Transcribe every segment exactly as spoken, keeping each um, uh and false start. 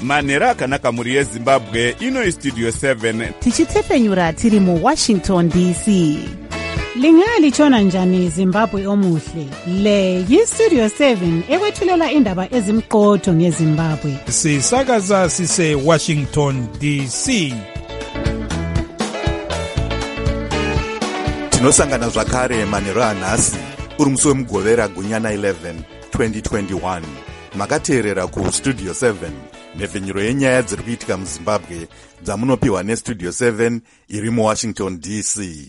manhero akanaka mhuri yezimbabwe. Ino istudio seven tichitefenyura tiri muwashington D C. Lingalitshona njani Zimbabwe omuhle? Le yistudio seven ekwethulela indaba ezimqotho ngeZimbabwe. Sisakaza sise Washington D C. Tinosangana zvakare manhero anhasi uri musi wemugovera gunyana eleven twenty twenty-one. Makateerera ku Studio seven nevhenyuro yenyaya dziri kuitika muZimbabwe dzamunopiwa neStudio seven iri muWashington D C.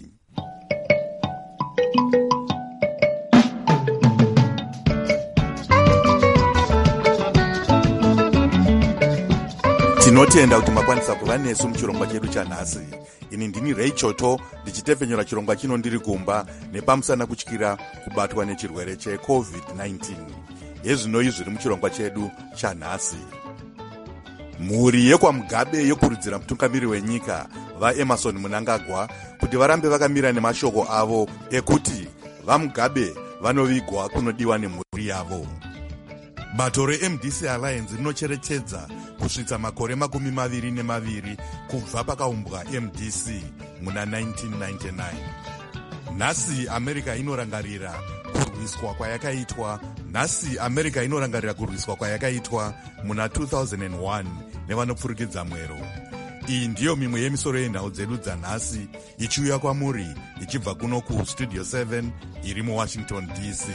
Tinotenda kuti makwanisa kuva nesu muchirongwa chedu chanhasi. Ini ndini Ray Choto ndichitefenyura chirongwa chino ndiri kumba nepamusana kutyira kubatwa nechirwere checovid nineteen. Yezvinoi zviri muchirongwa chedu chanhasi. Mhuri yekwaMugabe yokurudzira mutungamiri wenyika vaEmmerson Mnangagwa kuti varambe vakamira nemashoko avo ekuti vaMugabe vanovigwa kunodiwa nemhuri yavo. Bato reM D C Alliance rinocherechedza kusvitsa makore makumi maviri nemaviri kubva pakaumbwa M D C muna nineteen ninety-nine. Nhasi America inorangarira kurwiswa kwayakaitwa nhasi America inorangarira kurwiswa kwayakaitwa muna two thousand one nevanopfurikidza mwero. Iyi ndiyo mimwe yemisoro yenhau dzedu dzanhasi ichiuya kwamuri ichibva kuno ku Studio seven iri muWashington D C.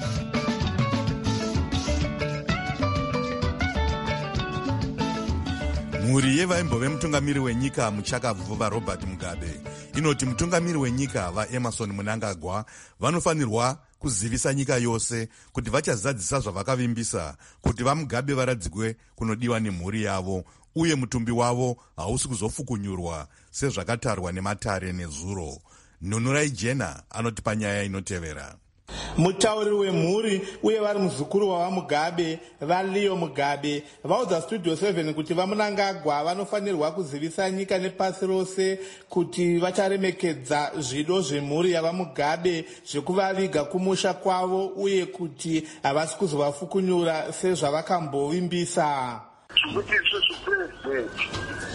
Mhuri yevaimbove mutungamiri wenyika muchakabvuva Robert Mugabe inoti mutungamiri wenyika vaEmmerson Mnangagwa vanofanirwa kuzivisa nyika yose kuti vachazadzisa zvavakavimbisa kuti vaMugabe varadzikwe kunodiwa nemhuri yavo uye mutumbi wavo hausi kuzofukunyurwa sezvakatarwa nematare nezuro. Nunurai Jena anoti panyaya inotevera. Mutauri wemhuri uye vari muzukuru wavaMugabe vaLeo Mugabe vaudza Studio seven kuti vaMnangagwa vanofanirwa kuzivisa nyika nepasi rose kuti vacharemekedza zvido zvemhuri yavaMugabe zvekuvaviga kumusha kwavo uye kuti havasi kuzovafukunyura sezvavakambovimbisa. Kuti isusu purezidenti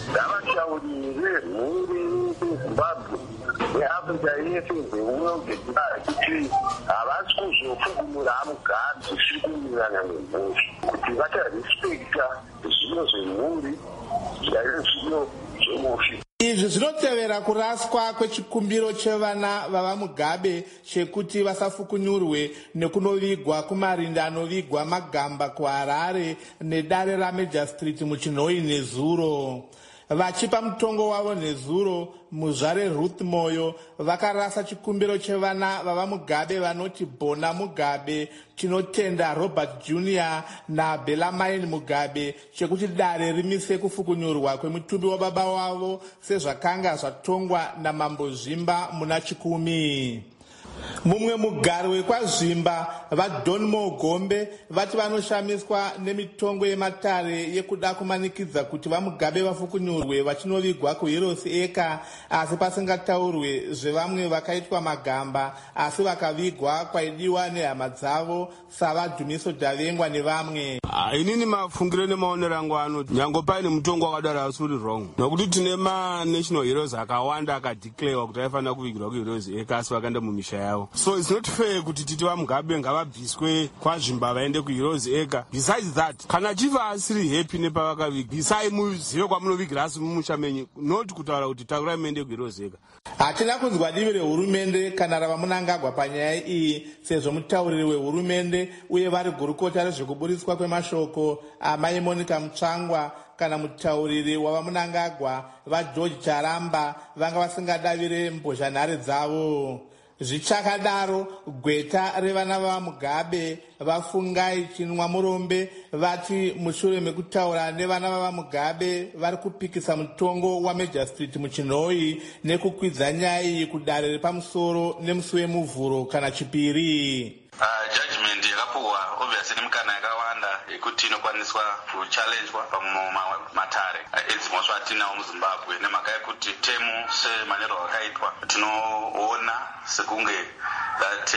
ngavataurire mhuri yeZimbabwe neAfrica yese ngeumwe kuti havasi kuzofukumura Mugabe zvisiri kuwirirana nemhuri, kuti vacharespekta zvino zvemhuri zvaive zvino zvemufi. Izvi zvinotevera kuraswa kwechikumbiro chevana vavaMugabe chekuti vasafukunyurwe nekunovigwa kumarinda anovigwa Magamba kuHarare nedare raMajor Street muChinhoyi nezuro. Vachipa mutongo wavo nezuro, muzvare Ruth Moyo vakarasa chikumbiro chevana vavaMugabe vanoti Bona Mugabe, Tinotenda Robert Junior naBellarmine Mugabe chekuti dare rimise kufukunyurwa kwemutumbi wababa wavo sezvakanga zvatongwa naMambo Zvimba muna chikumi. Mumwe mugari wekwazvimba vaDon Mogombe vati vanoshamiswa nemitongo yematare yekuda kumanikidza kuti vaMugabe vafukunyurwe vachinovigwa kuHeroes Acre asi pasingataurwe zvevamwe vakaitwa Magamba asi vakavigwa kwaidiwa nehama dzavo savaDhumiso Davengwa nevamwe. Inini mafungiro nemaonero angu anoti nyange paine mutongo wakadaro asi uri wrong, nokuti tine ma-national heroes akawanda akadeclarewa kuti aifanira kuvigirwa kuHeroes Acre asi vakaenda mumisha yavo. So it's not fair kuti titi vaMugabe ngavabviswe kwazvimba vaende kuHeroes Acre. Besides that, kana chiva asiri happy nepavakaviga bvisai muzive kwamunovigira asi mumusha menyu, not kutaura kuti takurai muende kuHeroes Acre. Hatina kunzwa divi rehurumende kana ravaMnangagwa panyaya iyi sezvo mutauriri wehurumende uye vari gurukota rezvekuburiswa kwemashoko amai Monica Mutsvangwa kana mutauriri wavaMnangagwa vaGeorge Charamba vanga vasingadavire mbozhanhare dzavo. Zvichakadaro gweta revana vavaMugabe vafungai Chinwa Murombe vati mushure mekutaura nevana vavaMugabe vari kupikisa mutongo waMajor Street muChinhoyi nekukwidza nyaya iyi kudare repamusoro nemusi wemuvhuro kana chipiri. Uh, judgment yakapuwa obviously nemikana yakawanda yekuti inokwaniswa kuchallengewa pamatare edzimosva atinawo muZimbabwe nemhaka yekuti temu semanero akaitwa tinoona sekunge that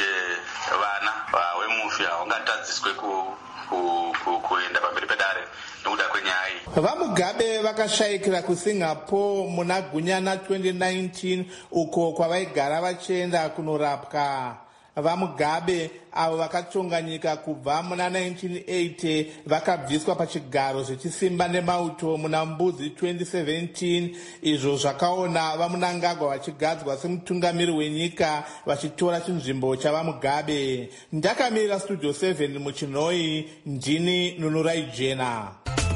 vana vemufi havangatadziswe kuenda pamberi pedare nekuda kwenyaya iyi. vamugabe vakashayikira kusingapore muna gunyana twenty nineteen uko kwavaigara vachienda kunorapwa. Vamugabe avo vakatonga nyika kubva muna nineteen eighty vakabviswa pachigaro zvechisimba nemauto muna mbudzi twenty seventeen, izvo zvakaona vamunangagwa vachigadzwa semutungamiri wenyika vachitora chinzvimbo chavamugabe. Ndakamirira studio seven muchinoi, ndini Nunurai Jena.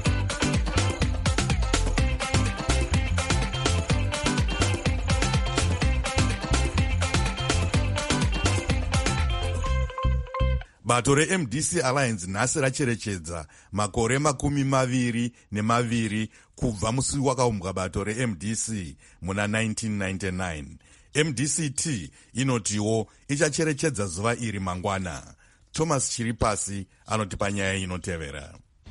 Bato re-M D C Alliance nhasi racherechedza makore makumi maviri nemaviri kubva musi wakaumbwa bato re-M D C muna nineteen ninety-nine. M D C T inotiwo ichacherechedza zuva iri mangwana. Thomas Chiripasi anotipa nyaya inotevera.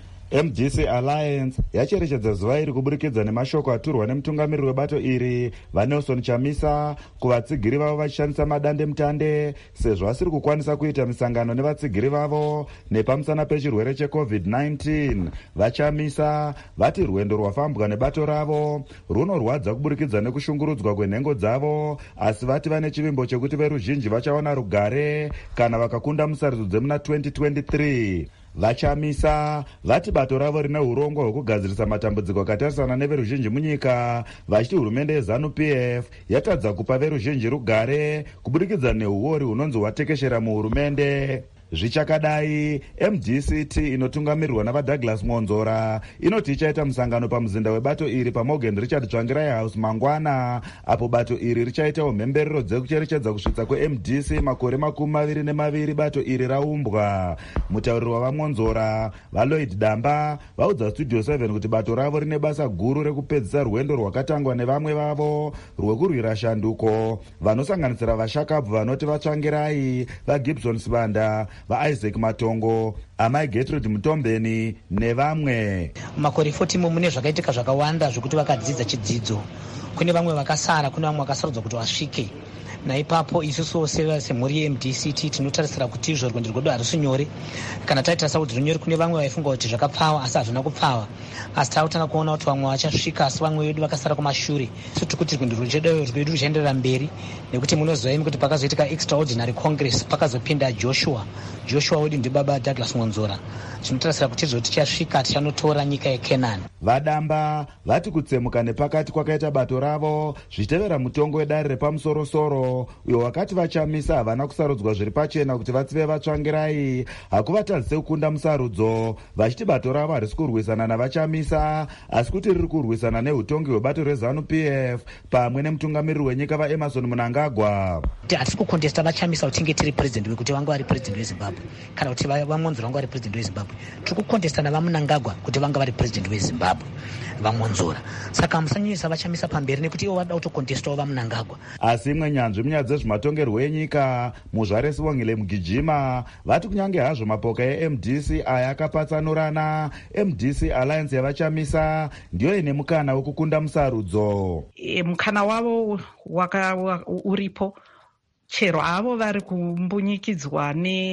M D C Alliance yacherechedza zuva iri kuburikidza nemashoko aturwa nemutungamiriri webato iri vaNelson Chamisa kuvatsigiri vavo vachishandisa madande mutande sezvo asiri kukwanisa kuita misangano nevatsigiri vavo nepamusana pechirwere checovid nineteen. VaChamisa vati rwendo rwafambwa nebato ravo runorwadza kuburikidza nekushungurudzwa kwenhengo dzavo, asi vati vane chivimbo chekuti veruzhinji vachaona rugare kana vakakunda musarudzo dzemuna twenty twenty-three. VaChamisa vati bato ravo rine urongwa hwekugadzirisa matambudziko akatarisana neveruzhinji munyika, vachiti hurumende yeZANU-P F yatadza kupa veruzhinji rugare kuburikidza neuori hunonzi hwatekeshera muhurumende. Zvichakadai, M D C T inotungamirirwa navaDouglas Monzora inoti ichaita musangano pamuzinda webato iri paMorgan Richard Tsvangirai House mangwana, apo bato iri richaitawo mhemberero dzekucherechedza kusvitsa kwe-M D C makore makumi maviri nemaviri bato iri raumbwa. Mutauriri wavaMonzora vaLloyd Damba vaudza Studio seven kuti bato ravo rine basa guru rekupedzisa rwendo rwakatangwa nevamwe vavo rwekurwira shanduko, vanosanganisira vaShakabvu vanoti vaTsvangirai, vaGibson Sibanda, vaIsaac Matongo, amai Gertrude Mutombeni nevamwe. Makore forty mune zvakaitika zvakawanda zvokuti vakadzidza chidzidzo. Kune vamwe vakasara, kune vamwe vakasarudzwa kuti vasvike. Naipapo isusu semhuri ye-M D C T tinotarisira kuti izvo rwendo rwedu harisi nyore. Kana taita kuti runyore, kune vamwe vaifunga kuti zvakapfawa asi hazvina kupfawa. Asi taakutanga kuona kuti vamwe vachasvika asi vamwe vedu vakasara kumashure. So tiri kuti rwendo rwedu ruchaenderera mberi, nekuti munoziva kuti pakazoitika extraordinary congress pakazopinda Joshua. Joshua wedu ndibaba Douglas Monzora. Tinotarisira kuti izvo tichasvika tichanotora nyika yeCanaan. VaDamba vati kutsemuka nepakati kwakaita bato ravo zvichitevera mutongo wedare repamusoro-soro uyo wakati vaChamisa havana kusarudzwa zviri pachena kuti vatsive vaTsvangirai hakuvatadzise kukunda musarudzo, vachiti bato ravo harisi kurwisana navaChamisa asi kuti riri kurwisana neutongi hwebato reZANU-P F pamwe nemutungamiriri wenyika vaEmerson Mnangagwa. Hatisi kukontesta vaChamisa kuti tinge tiri president wekuti vange vari president weZimbabwe kana kuti vaMonzora vange vari president weZimbabwe. Tiri kukontesta navaMnangagwa kuti vange vari president weZimbabwe vaMonzora. Saka musanyanyisa vaChamisa pamberi nekuti ivo vada kutokontestawo vaMnangagwa. Asi imwe nyanzvi munyaya dzezvematongerwo enyika Muzvare Sibongile Mugijima vati kunyange hazvo mapoka e-M D C aya akapatsanurana, M D C Alliance yavaChamisa ndiyo ine mukana wekukunda musarudzo. E, mukana wavo waka uripo, chero avo vari kumbunyikidzwa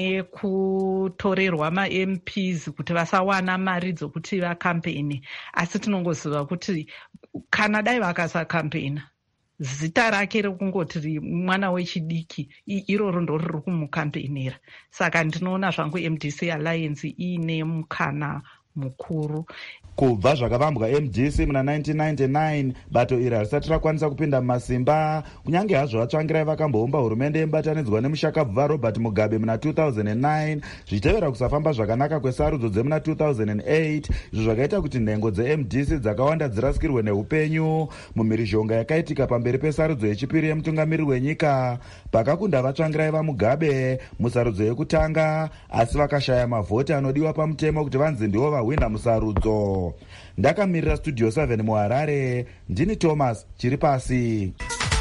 nekutorerwa ma-M Ps kuti vasawana mari dzokuti vakampeni, asi tinongoziva kuti kana dai vakasakampena zita rake rekungoti mwana wechidiki iroro ndo riri kumukampenera. Saka ndinoona zvangu M D C Alliance iine mukana mukuru. Kubva zvakavambwa M D C muna nineteen ninety-nine bato iri harisati rakwanisa kupinda mumasimba, kunyange hazvo vaTsvangirai vakamboumba hurumende yemubatanidzwa nemushakabvu vaRobert Mugabe muna two thousand nine zvichitevera kusafamba zvakanaka kwesarudzo dzemuna two thousand eight, izvo zvakaita kuti nhengo dze-M D C dzakawanda dzirasikirwe neupenyu mumhirizhonga yakaitika pamberi pesarudzo yechipiri yemutungamiriri wenyika pakakunda vaTsvangirai vaMugabe musarudzo yekutanga, asi vakashaya mavhoti anodiwa pamutemo kuti vanzi ndivo vahwina musarudzo. Ndakamirira Studio seven muHarare, ndini Thomas Chiripasi.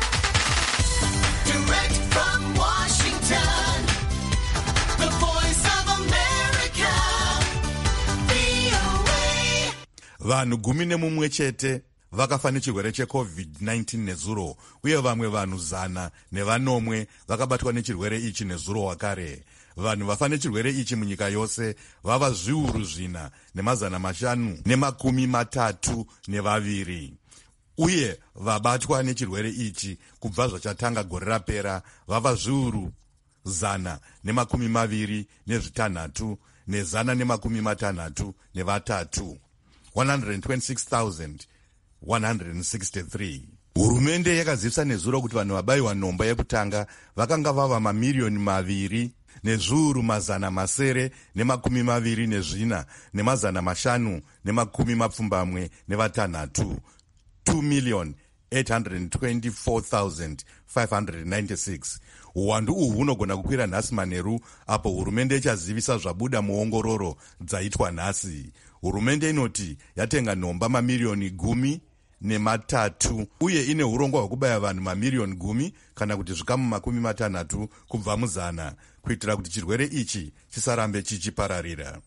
Vanhu gumi nemumwe chete vakafa nechirwere checovid nineteen nezuro, uye vamwe vanhu zana nevanomwe vakabatwa nechirwere ichi nezuro wakare. vanhu vafa nechirwere ichi munyika yose vava zviuru zvina nemazana mashanu nemakumi matatu nevaviri, uye vabatwa nechirwere ichi kubva zvachatanga gore rapera vava zviuru zana nemakumi maviri nezvitanhatu nezana nemakumi matanhatu nevatatu, one hundred twenty-six thousand one hundred sixty-three. Hurumende yakazivisa nezuro kuti vanhu vabayiwa nhomba yekutanga vakanga vava mamiriyoni maviri nezviuru mazana masere nemakumi maviri nezvina nemazana mashanu nemakumi mapfumbamwe nevatanhatu, two million eight hundred twenty-four thousand five hundred ninety-six. Uwandu uhu hunogona kukwira nhasi manheru apo hurumende ichazivisa zvabuda muongororo dzaitwa nhasi. Hurumende inoti yatenga nhomba mamiriyoni gumi nematatu uye ine urongwa hwekubaya vanhu mamiriyoni gumi kana kuti zvikamu makumi matanhatu kubva muzana kuitira kuti chirwere ichi chisarambe chichipararira.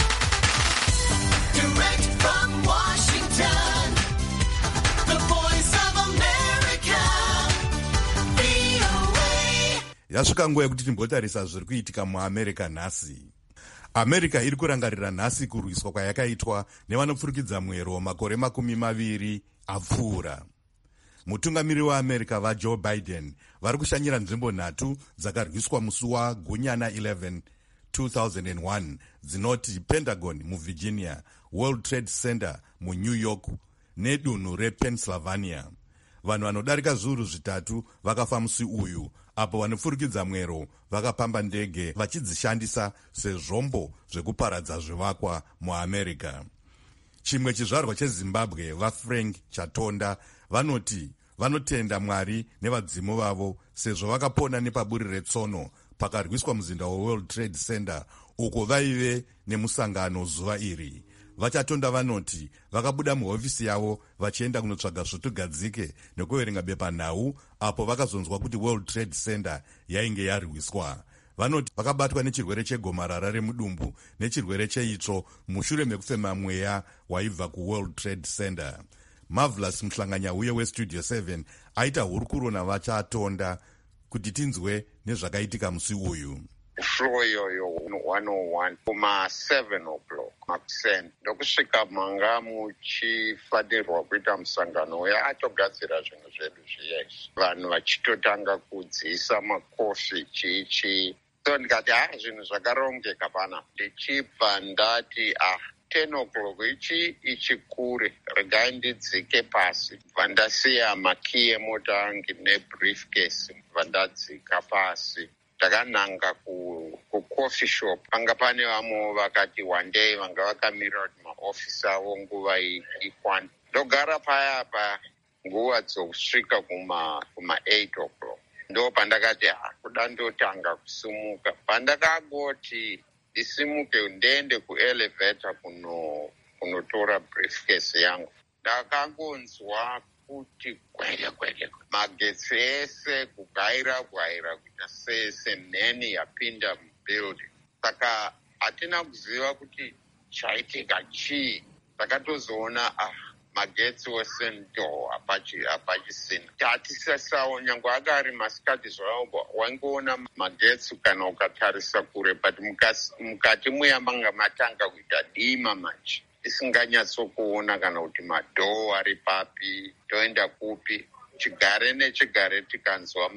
Yasvika nguva yekuti timbotarisa zviri kuitika muamerica nhasi. America iri kurangarira nhasi kurwiswa kwayakaitwa nevanopfurikidza mwero makore makumi maviri apfuura. Mutungamiri waAmerica vaJoe Biden vari kushanyira nzvimbo nhatu dzakarwiswa musi wagunyana eleven two thousand one dzinoti Pentagon muVirginia, World Trade Center muNew York nedunhu rePennsylvania. Vanhu vanodarika zviuru zvitatu vakafa musi uyu apo vanopfurikidza mwero vakapamba ndege vachidzishandisa sezvombo zvekuparadza zvivakwa muAmerica. Chimwe chizvarwa cheZimbabwe vaFrank Chatonda vanoti vanotenda Mwari nevadzimu vavo sezvo vakapona nepaburi retsono pakarwiswa muzinda weWorld Trade Center uko vaive nemusangano zuva iri. Vachatonda vanoti vakabuda muhofisi yavo vachienda kunotsvaga svutugadzike nekuverenga bepanhau apo vakazonzwa kuti World Trade Center yainge yarwiswa. Vanoti vakabatwa nechirwere chegomarara remudumbu nechirwere cheitsvo mushure mekufema mweya waibva kuWorld Trade Center. Marvelous Mhlanganyauye weStudio seven aita hurukuro navachatonda kuti tinzwe nezvakaitika musi uyu. Floor yoyo one oh one kuma seven o'clock makuseni ndokusvika manga muchifanirwa kuita musangano uya atogadzira zvinhu zvedu zviyezvi, vanhu vachitotanga kudziisa makofi chichi. So ndikati ha zvinhu zvakarongeka pana, ndichibva ndati ah ten o'clock ichi ichi kure, regai ndidzike pasi. Bva ndasiya makiyi emota angu nebriefcase, bva ndadzika pasi. Takananga ku, ku coffee shop. Panga pane vamwe vakati one day vanga vakamirira kuti maofisi avo nguva ikwane. Ndogara paya pa nguva dzokusvika kuma kuma eight o'clock. Ndo pandakati ha kuda ndotanga kusumuka. Pandakangoti ndisimuke ndende kuelevator kuno kunotora briefcase yangu, ndakangonzwa kuti kwele kwele magetsi ese kugaira gwaira kuita sese mheni yapinda mubuilding. Saka hatina kuziva kuti chaitika chii. Takatozoona ah magetsi wese ndo hapachisina. Tatisasawo nyange akari masikati zvavo wangoona magetsi kana ukatarisa kure, but mukati muya manga matanga kuita dima manje. Isinganyatsokuona kana kuti madhoo ari papi, toenda kupi. Chigare nechigare tikanzwa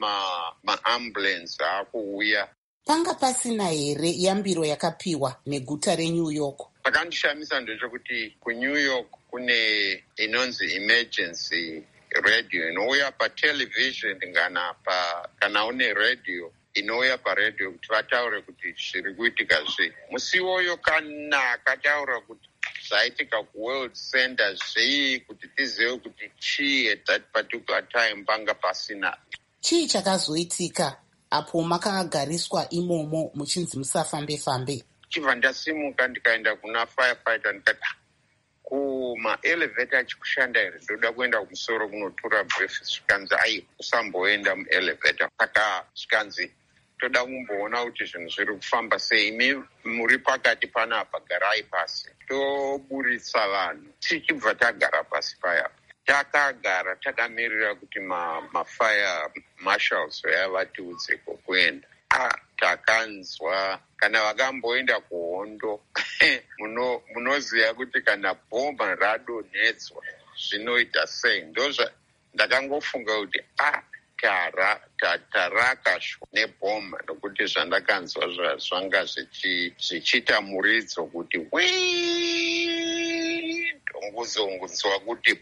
maambulensi ma akuuya. Panga pasina here yambiro yakapiwa neguta reNew York? Pakandishamisa ndechekuti kuNew York kune inonzi emergency radio inouya patelevision kana pa kana une radio inouya paradio kuti vataure kuti zviri kuitika zvii. Musi iwoyo kana akataura kuti zvaitika kuWorld Center zvii kuti tizive kuti chii at that particular time panga pasina. Chii chakazoitika apo makagariswa imomo muchinzi musafambe fambe? Chibva ndasimuka ndikaenda kuna firefighter ndikati kumaelevator achikushanda here, ndoda kuenda kumusoro kunotora brief. Zvikanzi ai usamboenda muelevator. Saka zvikanzi toda kumboona kuti zvinhu zviri kufamba sei, imi muri pakati panapa garai pasi. Toburitsa vanhu tichibva tagara pasi paya. Takagara takamirira kuti mafire ma marshals vaya vatiudze kokuenda. Ah, takanzwa kana vakamboenda kuhondo munoziva kuti kana bhomba radonhedzwa zvinoita sei. Ndozva ndakangofunga kuti ah tara tarakashwa nebhomba, nokuti zvandakanzwa zvanga zvichiita muridzo kuti wii ndonguzongunzwa kuti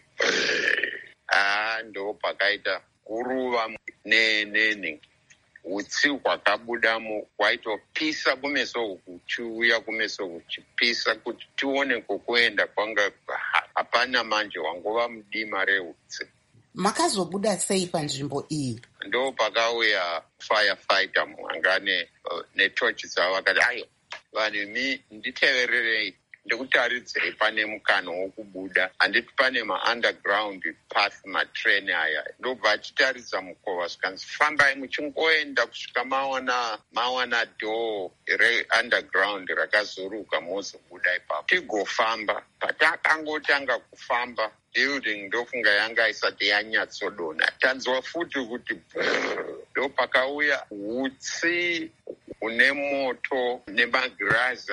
ah ndo pakaita kuruva nenene utsi hwakabudamo kwaitopisa kumeso uku chiuya kumeso kuchipisa kuti tione kokuenda kwanga hapana manje wangova mudima reutsi. Makazobuda sei panzvimbo iyi? Ndo pakauya firefighter muangane uh, netochi dzavo vakati ayo vanhu mi nditevererei ndikutaridzei pane mukana wokubuda, handiti pane maunderground path matrain aya. Ndobva achitaridza mukova zvikanzi fambai muchingoenda kusvika mawana mawana dhoo reunderground rakazoruka mozobuda ipapo. Tigofamba, patakangotanga kufamba building ndofunga yanga isati yanyatsodonha, tanzwa futi kuti ndo pakauya hutsi une moto nemagirazi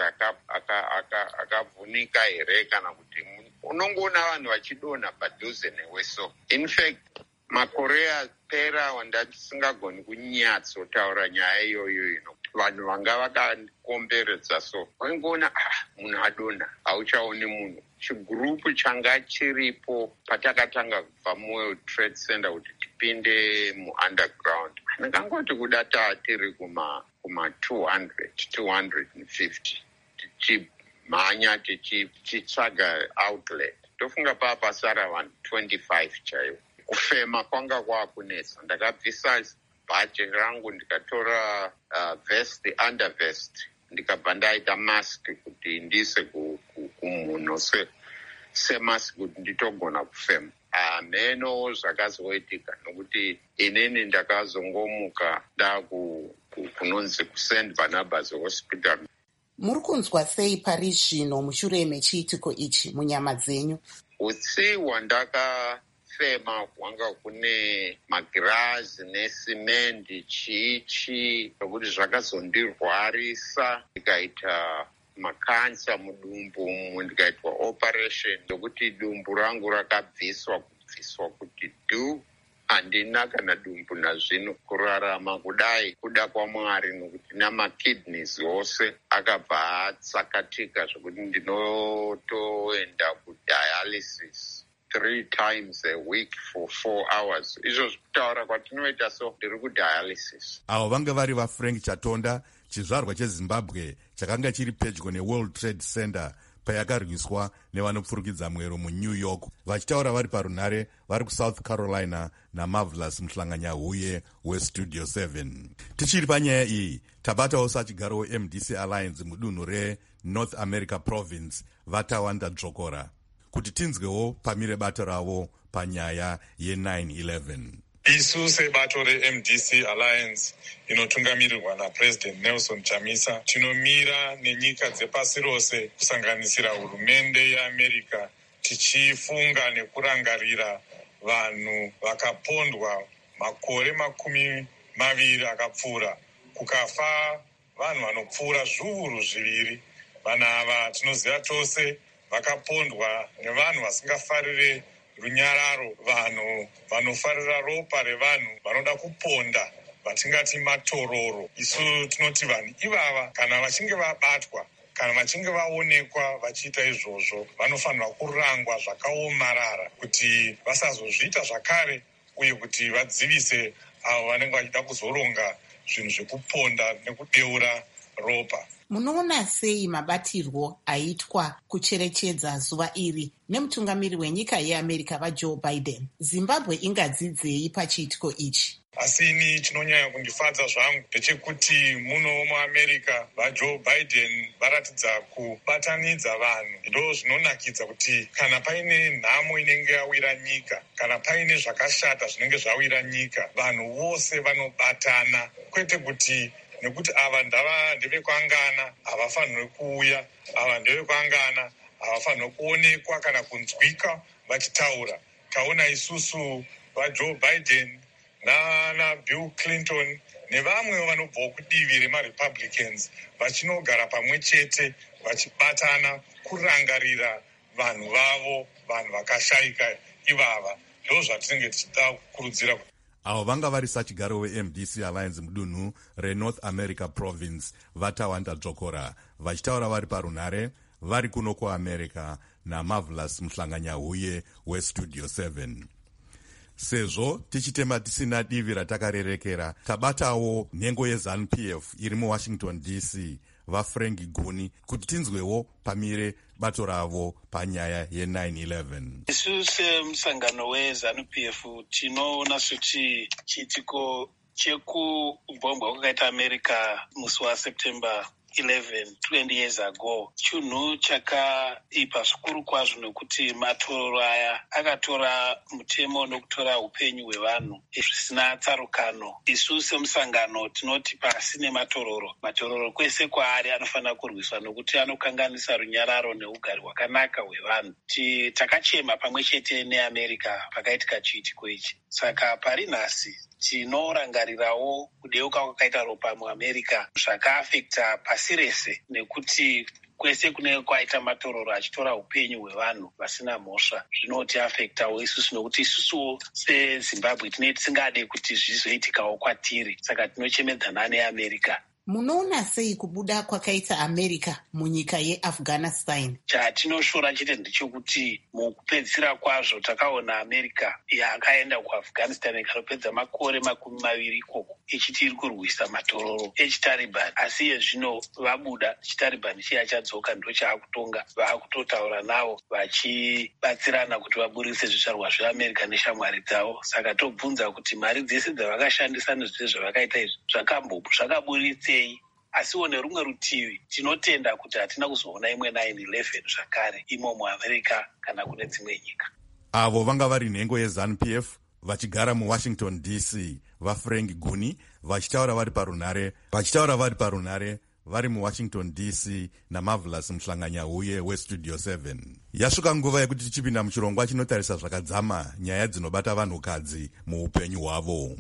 akavhunika here kana kuti unongoona vanhu vachidonha padhuze newe. So in fact makore apera wandasingagoni kunyatsotaura nyaya iyoyo ino, vanhu vanga vakakomberedza. So waingoona ah munhu adonha hauchaoni munhu. Chigurupu changa chiripo patakatanga kubva muWorld Trade Center kuti tipinde muunderground, ndakangoti kuda taatiri kuma kuma two hundred two fifty tichimhanya tichitsvaga outlet. Tofunga paa pasara vanhu twenty-five chaivo. Kufema kwanga kwakunetsa. Ndakabvisa bhachi rangu ndikatora uh, vest undervest ndikabva ndaita mask kuti ndise kumhuno se semask kuti nditogona kufema. Ameno zvakazoitika nokuti inini ndakazongomuka ndaku kunonzi kuSaint Barnabas Hospital. Muri kunzwa sei pari zvino mushure mechiitiko ichi munyama dzenyu? Utsi hwandakafema hwanga kune magirazi nesimendi chichi nokuti zvakazondirwarisa, ndikaita makansa mudumbu umu, ndikaitwa operation nokuti dumbu rangu rakabviswa kubviswa kuti du handina kana dumbu nazvino kurarama kudai kuda kwaMwari, nokuti namakidneys ose akabva atsakatika zvokuti ndinotoenda kudialysis three times a week for four hours. Izvo zvekutaura kwatinoita so ndiri kudialysis. Avo vanga vari vaFrank Chatonda, chizvarwa cheZimbabwe chakanga chiri pedyo neWorld Trade Center payakarwiswa nevanopfurukidza mwero muNew York, vachitaura vari parunhare vari kuSouth Carolina naMarvelous Muhlanganyahuye weStudio seven. Tichiri panyaya iyi, tabatawo sachigaro weM D C Alliance mudunhu reNorth America Province Vatawanda Dzvokora kuti tinzwewo pamire bato ravo panyaya ye9 eleven. Isu sebato reM D C Alliance inotungamirirwa naPresident Nelson Chamisa tinomira nenyika dzepasi rose kusanganisira hurumende yeAmerica tichifunga nekurangarira vanhu vakapondwa makore makumi maviri akapfuura, kukafa vanhu vanopfuura zviuru zviviri. Vanhu ava tinoziva tose vakapondwa nevanhu vasingafarire runyararo, vanhu vanofarira ropa revanhu vanoda kuponda, vatingati matororo. Isu tinoti vanhu ivava kana vachinge vabatwa kana vachinge vaonekwa vachiita izvozvo vanofanirwa kurangwa zvakaomarara kuti vasazozviita zvakare, uye kuti vadzivise avo vanenge vachida kuzoronga zvinhu zvekuponda nekudeura ropa. Munoona sei mabatirwo aitwa kucherechedza zuva iri nemutungamiri wenyika yeAmerica vaJoe Biden? Zimbabwe ingadzidzei pachiitiko ichi? Asi ini chinonyanya kundifadza zvangu ndechekuti muno muAmerica vaJoe Biden varatidza kubatanidza vanhu. Ndo zvinonakidza kuti kana paine nhamo inenge yawira nyika, kana paine zvakashata zvinenge zvawira nyika, vanhu vose vanobatana, kwete kuti nekuti ava ndava ndevekwangana havafanirwi kuuya, ava ndevekwangana havafanirwi kuonekwa kana kunzwika vachitaura. Taona isusu vaJoe Biden nana Bill Clinton nevamwe vanobvawo kudivi remarepublicans vachinogara pamwe chete vachibatana kurangarira vanhu vavo, vanhu vakashayika ivava. Ndo zvatinenge tichida kukurudzira. Avo vanga vari sachigaro we-M D C Alliance mudunhu reNorth America Province Vatawanda Dzokora, vachitaura vari parunhare vari kuno kuamerica naMarvelous Mhlanganyahuye weStudio seven. Sezvo tichitema tisina divi ratakarerekera, tabatawo nhengo yeZANU-P F iri muWashington D C vaFrank Guni kuti tinzwewo pamire bato ravo panyaya ye-nine eleven. Isu semusangano weZANU-P F tinoona kuti chiitiko chekubhombwa kwakaita America musi waSeptember eleven, twenty years ago, chinhu chakaipa zvikuru kwazvo nekuti matororo aya akatora mutemo nokutora upenyu hwevanhu zvisina tsarukano. Isu semusangano tinoti pasi nematororo, matororo kwese kwaari anofanira kurwiswa nokuti anokanganisa runyararo neugari hwakanaka hwevanhu. Takachema pamwe chete neAmerica pakaitika chiitiko ichi. Saka pari nhasi tinorangarirawo kudeuka kwakaita ropa muAmerica zvakaafekta pasi rese, nekuti kwese kune kwaita matororo achitora upenyu hwevanhu vasina mhosva zvinotiafektawo isusu, nokuti isusuwo seZimbabwe tinenge tisingade kuti zvizoitikawo kwatiri. Saka tinochemedzana neAmerica. Munoona sei kubuda kwakaita America munyika yeAfghanistan? Chatinoshora chete ndechekuti mukupedzisira kwazvo takaona America yakaenda kuAfghanistan ikanopedza makore makumi maviri ikoko ichiti iri kurwisa matororo echiTaliban, asi yezvino vabuda chiTaliban chiya chadzoka ndo chaakutonga, vaakutotaura navo vachibatsirana kuti vaburise zvitsvarwa zveAmerica neshamwari dzavo. Saka tobvunza kuti mari dzese dzavakashandisa nezvese zvavakaita izvi zvakaburitse. Asiwo nerumwe rutivi tinotenda kuti hatina kuzoona imwe nine eleven zvakare imo muAmerica kana kune dzimwe nyika. Avo vanga vari nhengo yeZANU-P F vachigara muWashington D C vaFrank Guni vachitaura vari parunhare vachitaura vari parunhare vari muWashington D C naMarvelous Mhlanganyahuye weStudio seven. Yasvika nguva yekuti tichipinda muchirongwa chinotarisa zvakadzama nyaya dzinobata vanhukadzi muupenyu hwavo.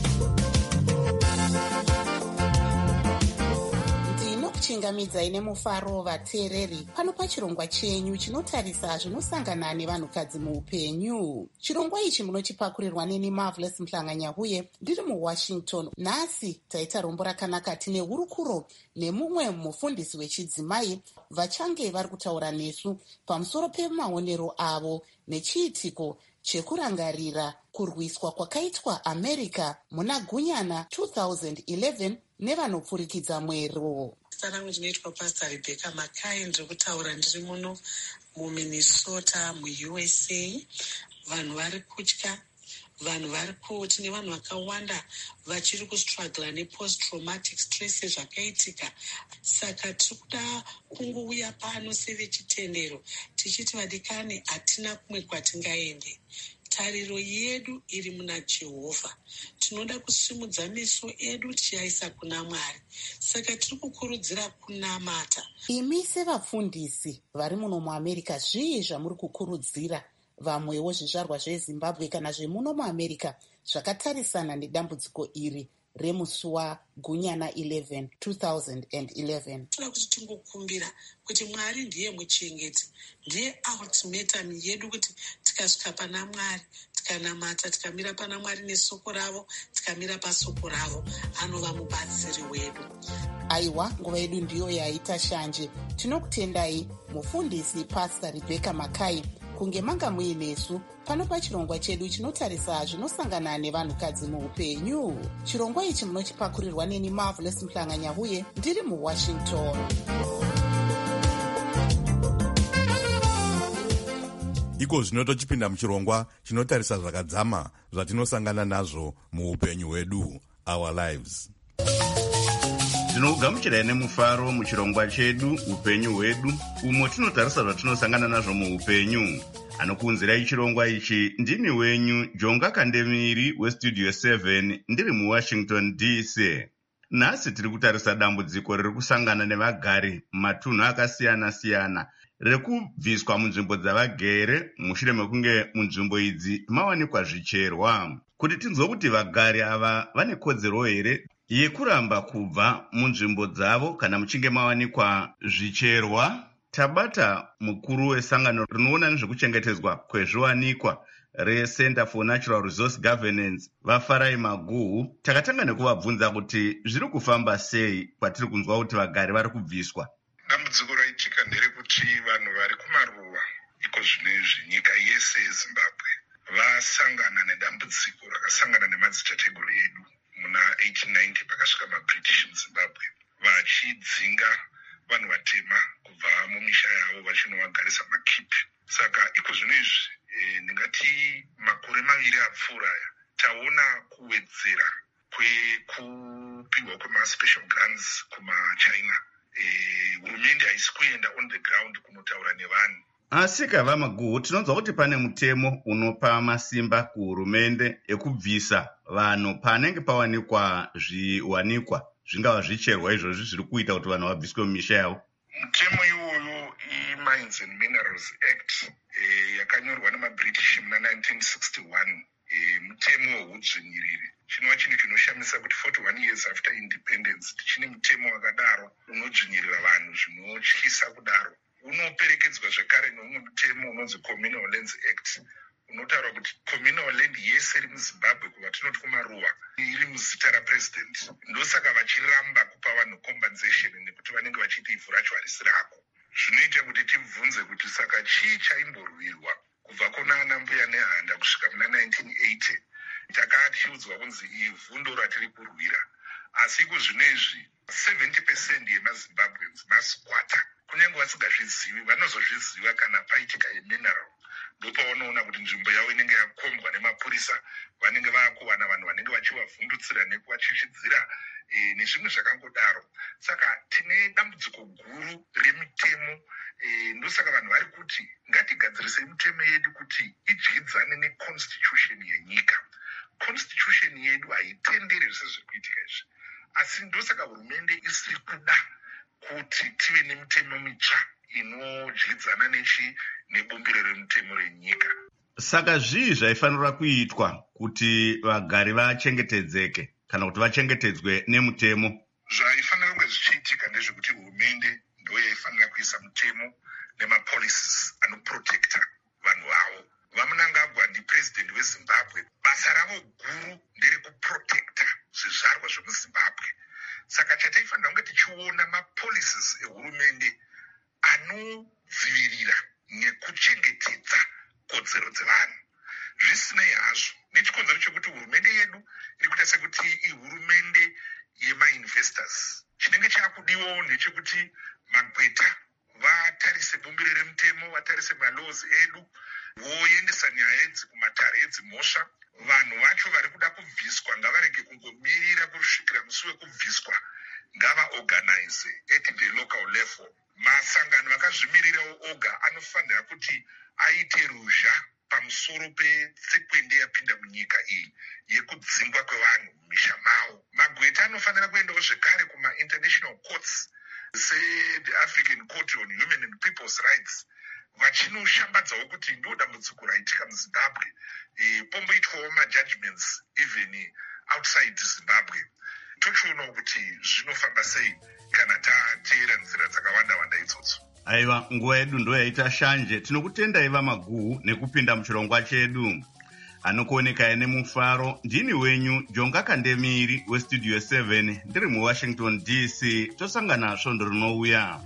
Chingamidzai nemufaro vateereri pano pachirongwa chenyu chinotarisa zvinosangana nevanhukadzi muupenyu. Chirongwa ichi munochipakurirwa neni Marvelous Mhlanganyahuye ndiri muWashington. Nhasi taita rombo rakanaka tine hurukuro nemumwe mufundisi wechidzimai vachange vari kutaura nesu pamusoro pemaonero avo nechiitiko chekurangarira kurwiswa kwakaitwa America muna Gunyana two thousand eleven nevanopfurikidza mwero. Zita rangu ndinoitwa Pastor Rebecca Makai, ndiri kutaura ndiri muno muMinnesota muU S A. Vanhu vari kutya, vanhu vari ku tine vanhu vakawanda vachiri kustruggle nepost traumatic stress zvakaitika. Saka tiri kuda kungouya pano sevechitendero tichiti vadikani hatina kumwe kwatingaende. Tariro yedu iri muna Jehovha. Tinoda kusimudza meso edu tichiaisa kuna Mwari. Saka tiri kukurudzira kunamata. Imi sevafundisi vari muno muAmerica, zvii zvamuri kukurudzira vamwewo zvizvarwa zveZimbabwe kana zvemuno muAmerica zvakatarisana nedambudziko iri remusi waGunyana eleven two thousand eleven? Tinoda kuti tingokumbira kuti Mwari ndiye muchengeti, ndiye ultimatum yedu, kuti tikasvika pana Mwari tikanamata, tikamira pana Mwari nesoko ravo, tikamira pasoko ravo, anova mubatsiri wedu. Aiwa, nguva yedu ndiyo yaita shanje. Tinokutendai mufundisi Pastor Rebecca Makai kunge manga muinesu pano pachirongwa chedu chinotarisa zvinosangana nevanhukadzi muupenyu. Chirongwa ichi munochipakurirwa neni Marvelous Mhlanganyahuye ndiri muWashington. Iko zvino tochipinda muchirongwa chinotarisa zvakadzama zvatinosangana nazvo muupenyu hwedu, our lives. Tinogamuchirai nemufaro muchirongwa chedu upenyu hwedu, umo tinotarisa zvatinosangana nazvo muupenyu. Anokuunzirai chirongwa ichi ndini wenyu Jonga Kandemiri weStudio seven ndiri muWashington D C. Nhasi tiri kutarisa dambudziko riri kusangana nevagari mumatunhu akasiyana siyana rekubviswa munzvimbo dzavagere mushure mekunge munzvimbo idzi mawanikwa zvicherwa. Kuti tinzwe kuti vagari ava vane kodzero here yekuramba kubva munzvimbo dzavo kana muchinge mawanikwa zvicherwa. Tabata mukuru wesangano rinoona nezvekuchengetedzwa kwezviwanikwa reCenter for Natural Resource Governance vaFarai Maguhu. Takatanga nekuvabvunza kuti zviri kufamba sei kwatiri kunzwa kuti vagari vari kubviswa. Dambudziko raitika nderekuti vanhu vari kumaruwa iko zvinezvi nyika yese yeZimbabwe vasangana nedambudziko rakasangana nemadzitateguru edu muna eighteen ninety pakasvika maBritish muZimbabwe vachidzinga vanhu vatema kubva mumisha yavo vachinovagarisa makipi. Saka iko zvinezvi e, ndingati makore maviri apfuura aya taona kuwedzera kwekupiwa kwemaspecial grants kumachina. Hurumende e, haisi kuenda on the ground kunotaura nevanhu. Asi kava Maguhu, tinonzwa kuti pane mutemo unopa masimba kuhurumende ekubvisa vanhu panenge pawanikwa zviwanikwa zvingava zvicherwa izvozvi zviri kuita kuti vanhu vabviswe mumisha yavo. Mutemo iwoyo iMines and Minerals Act e, yakanyorwa nemaBritish muna nineteen sixty-one. E, mutemo weudzvinyiriri. Chinova chinhu chinoshamisa kuti forty-one years after independence tichine mutemo wakadaro unodzvinyirira vanhu zvinotyisa kudaro. Unoperekedzwa zvekare neumwe mutemo unonzi Communal Lands Act unotaura kuti communal land yese iri muZimbabwe kuva tinoti kumaruwa iri muzita rapresident. Ndosaka vachiramba kupa vanhu compensation nekuti vanenge vachiti ivhu racho harisi rako. Zvinoita kuti tibvunze kuti saka chii chaimborwirwa kubva kuna mbuya nehanda kusvika muna nineteen eighty. Takatiudzwa kunzi ivhu ndo ratiri kurwira. Asi kuzvinezvi seventy percent yemaZimbabweans masquatter. Kunyange vasingazvizivi vanozozviziva kana paitika yemineral. Ndipo wanoona kuti nzvimbo yavo inenge yakombwa nemapurisa, vanenge vakuwana vanhu vanenge vachivavhundutsira nekuvachichidzira e, nezvimwe zvakangodaro. Saka tine dambudziko guru remitemo. E, ndosaka vanhu vari kuti ngatigadzirisei mitemo yedu kuti idyidzane neconstitution yenyika. Constitution yedu haitenderi zvese kuitika izvi. Asi ndosaka hurumende isiri kuda kuti tive nemitemo mitsva inodyidzana nechi nebumbiro remutemo renyika. Saka zvii zvaifanira kuitwa kuti vagari vachengetedzeke kana kuti vachengetedzwe nemutemo? Zvaifanira kunge zvichiitika ndezvekuti hurumende ndo yaifanira kuisa mutemo nemapolicies anoprotekta vanhu vavo. Vamunangagwa ndipresident weZimbabwe, basa ravo guru nderekuprotekta zvizvarwa zvemuZimbabwe. Saka chataifanira kunge tichiona mapolicies ehurumende anodzivirira nekuchengetedza kodzero dzevanhu. Zvisinei hazvo nechikonzero chekuti hurumende yedu iri kuita sekuti ihurumende yemainvestors. Chinenge chakudiwawo ndechekuti magweta vatarise bumbiro remutemo, vatarise malaws edu, voendesa nyaya idzi kumatare edzimhosva. Vanhu vacho vari kuda kubviswa ngavarege kungomirira kusvikira musi wekubviswa. Ngavaorganize at the local level. Masangano akazvimirirawo oga anofanira kuti aite ruzha pamusoro petsekwende yapinda munyika iyi yekudzingwa kwevanhu mumisha mavo. Magweta anofanira kuendawo zvekare kuma-international courts se-the African Court on Human and People's Rights vachinoshambadzawo kuti ndo dambudziko raitika muZimbabwe. E, pomboitwawo majudgments even outside Zimbabwe. Tochionawo kuti zvinofamba sei kana tateera nzira dzakawanda-wanda idzodzo. Aiva, nguva yedu ndo yaita shanje. Tinokutenda Iva Maguhu nekupinda muchirongwa chedu. Anokuoneka ene mufaro, ndini wenyu Jonga Kandemiri westudio seven ndiri muWashington D C. Tosangana svondo rinouya.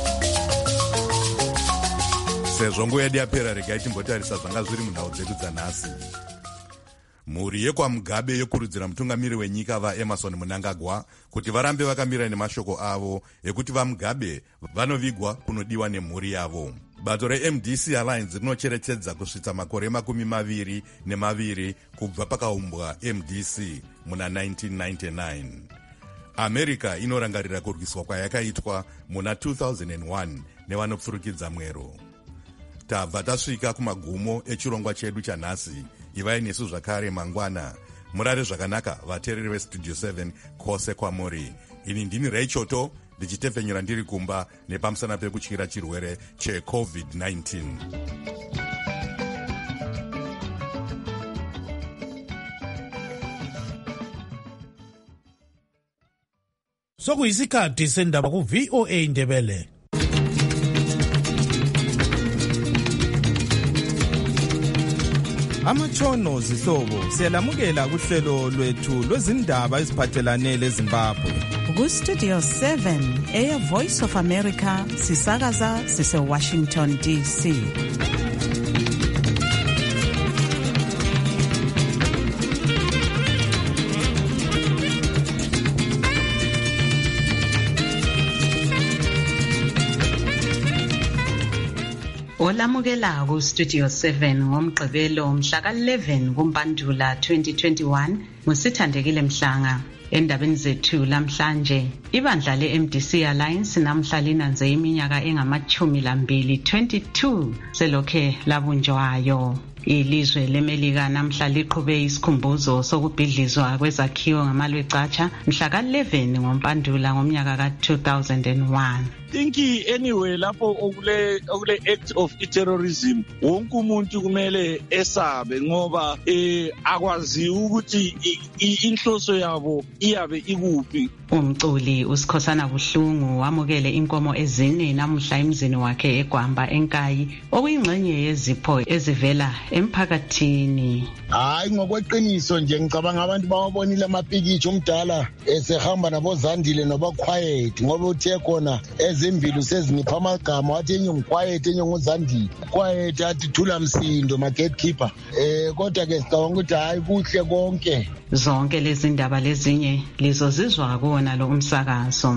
Sezvo nguva yedu yapera, regai timbotarisa zvanga zviri munhau dzedu dzanhasi. Mhuri yekwaMugabe yokurudzira mutungamiri wenyika vaEmerson Mnangagwa kuti varambe vakamira nemashoko avo ekuti vaMugabe vanovigwa kunodiwa nemhuri yavo. Bato reM D C Alliance rinocherechedza kusvitsa makore makumi maviri nemaviri kubva pakaumbwa M D C muna nineteen ninety-nine. America inorangarira kurwiswa kwayakaitwa muna two thousand one nevanopfurukidza mwero. Tabva tasvika kumagumo echirongwa chedu chanhasi. Ivai nesu zvakare mangwana. Murare zvakanaka vateereri vestudio seven kwose kwamuri. Ini ndini Ray Choto ndichitepfenyura ndiri kumba nepamusana pekutyira chirwere checovid nineteen. sokuyisikhathi sendaba ku-V O A Ndebele. Amatshono zihlobo siyalamukela kuhlelo lwethu lwezindaba eziphathelane leZimbabwe. Ku-Studio seven eya Voice of America sisakaza sise Washington D C. Olamukela ku Studio seven ngomgqibelo mhla ka eleven kuMpandula twenty twenty-one ngusithandekile Mhlanga. Endabeni zethu lamhlanje ibandla le-M D C Alliance namhla linanze iminyaka engamachumi lambili twenty-two selokhe labunjwayo. Ilizwe leMelika namhla liqhube isikhumbuzo sokubhidlizwa kwezakhiwo ngamalwecatsha mhla ka eleven ngoMpandula ngomnyaka ka two thousand one. Thinki anyway lapho okule okule act of terrorism wonke umuntu kumele esabe ngoba eh akwazi ukuthi inhloso yabo iyabe ikuphi. Umculi uSikhosana Buhlungu wamukele inkomo ezine namuhla emzini wakhe eGwamba eNkayi okuyingxenye yezipho ezivela emphakathini. Hayi ngokweqiniso nje ngicabanga abantu bawabonile amapikitsho umdala esehamba nabo Zandile noba Quiet ngoba uthe khona ezimbili usezingipha amagama wathi enye ngiquiet enye nguzandile. Quiet athi Thula Msindo ma gatekeeper. Eh kodwa ke sicabanga ukuthi hayi kuhle konke. Zonke lezi ndaba lezinye lizozizwa kuona lo umsakazo.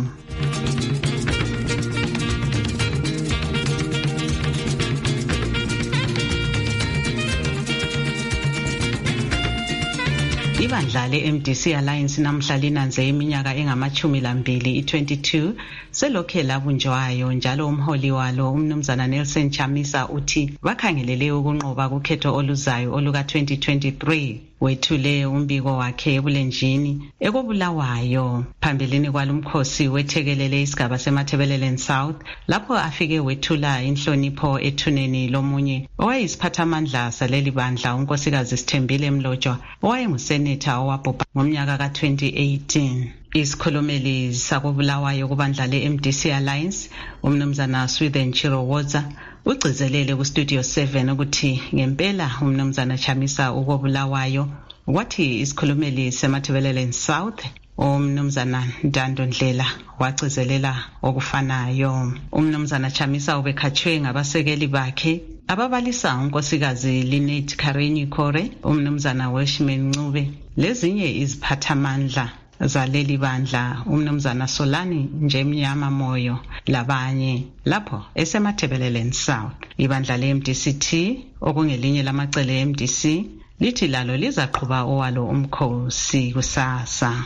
Ibandla le-M D C Alliance namhla linanze iminyaka engamachumi lambili i-twenty-two selokhe labunjwayo njalo umholi walo umnumzana Nelson Chamisa uthi bakhangelele ukunqoba kukhetho oluzayo oluka twenty twenty-three. Wethule umbiko wakhe ebulenjini ekobulawayo phambilini kwalumkhosi wethekelele isigaba seMathebelelen South lapho afike wethula inhlonipho ethuneni lomunye owayisiphathamandla saleli bandla unkosikazi Sithembile Mlotshwa owayengusenetha owabhubha ngomnyaka ka twenty eighteen. Isikhulumeli sakobulawayo kubandla le-M D C Alliance umnumzana Swithen Chirowoza ugcizelele ku Studio seven ukuthi ngempela umnumzana Chamisa ukobulawayo wathi isikhulumeli seMathebelelen South umnumzana Ndando Ndlela wagcizelela okufanayo. Umnumzana Chamisa ubekhatshwe ngabasekeli bakhe ababalisa unkosikazi Linet Karenyi Kore, umnumzana Welshman Ncube lezinye iziphathamandla zaleli bandla umnumzana Solani Njemnyama Moyo labanye lapho eseMathebelelen South. Ibandla le-M D C T okungelinye lamacele e-M D C lithi lalo lizaqhuba owalo umkhosi kusasa.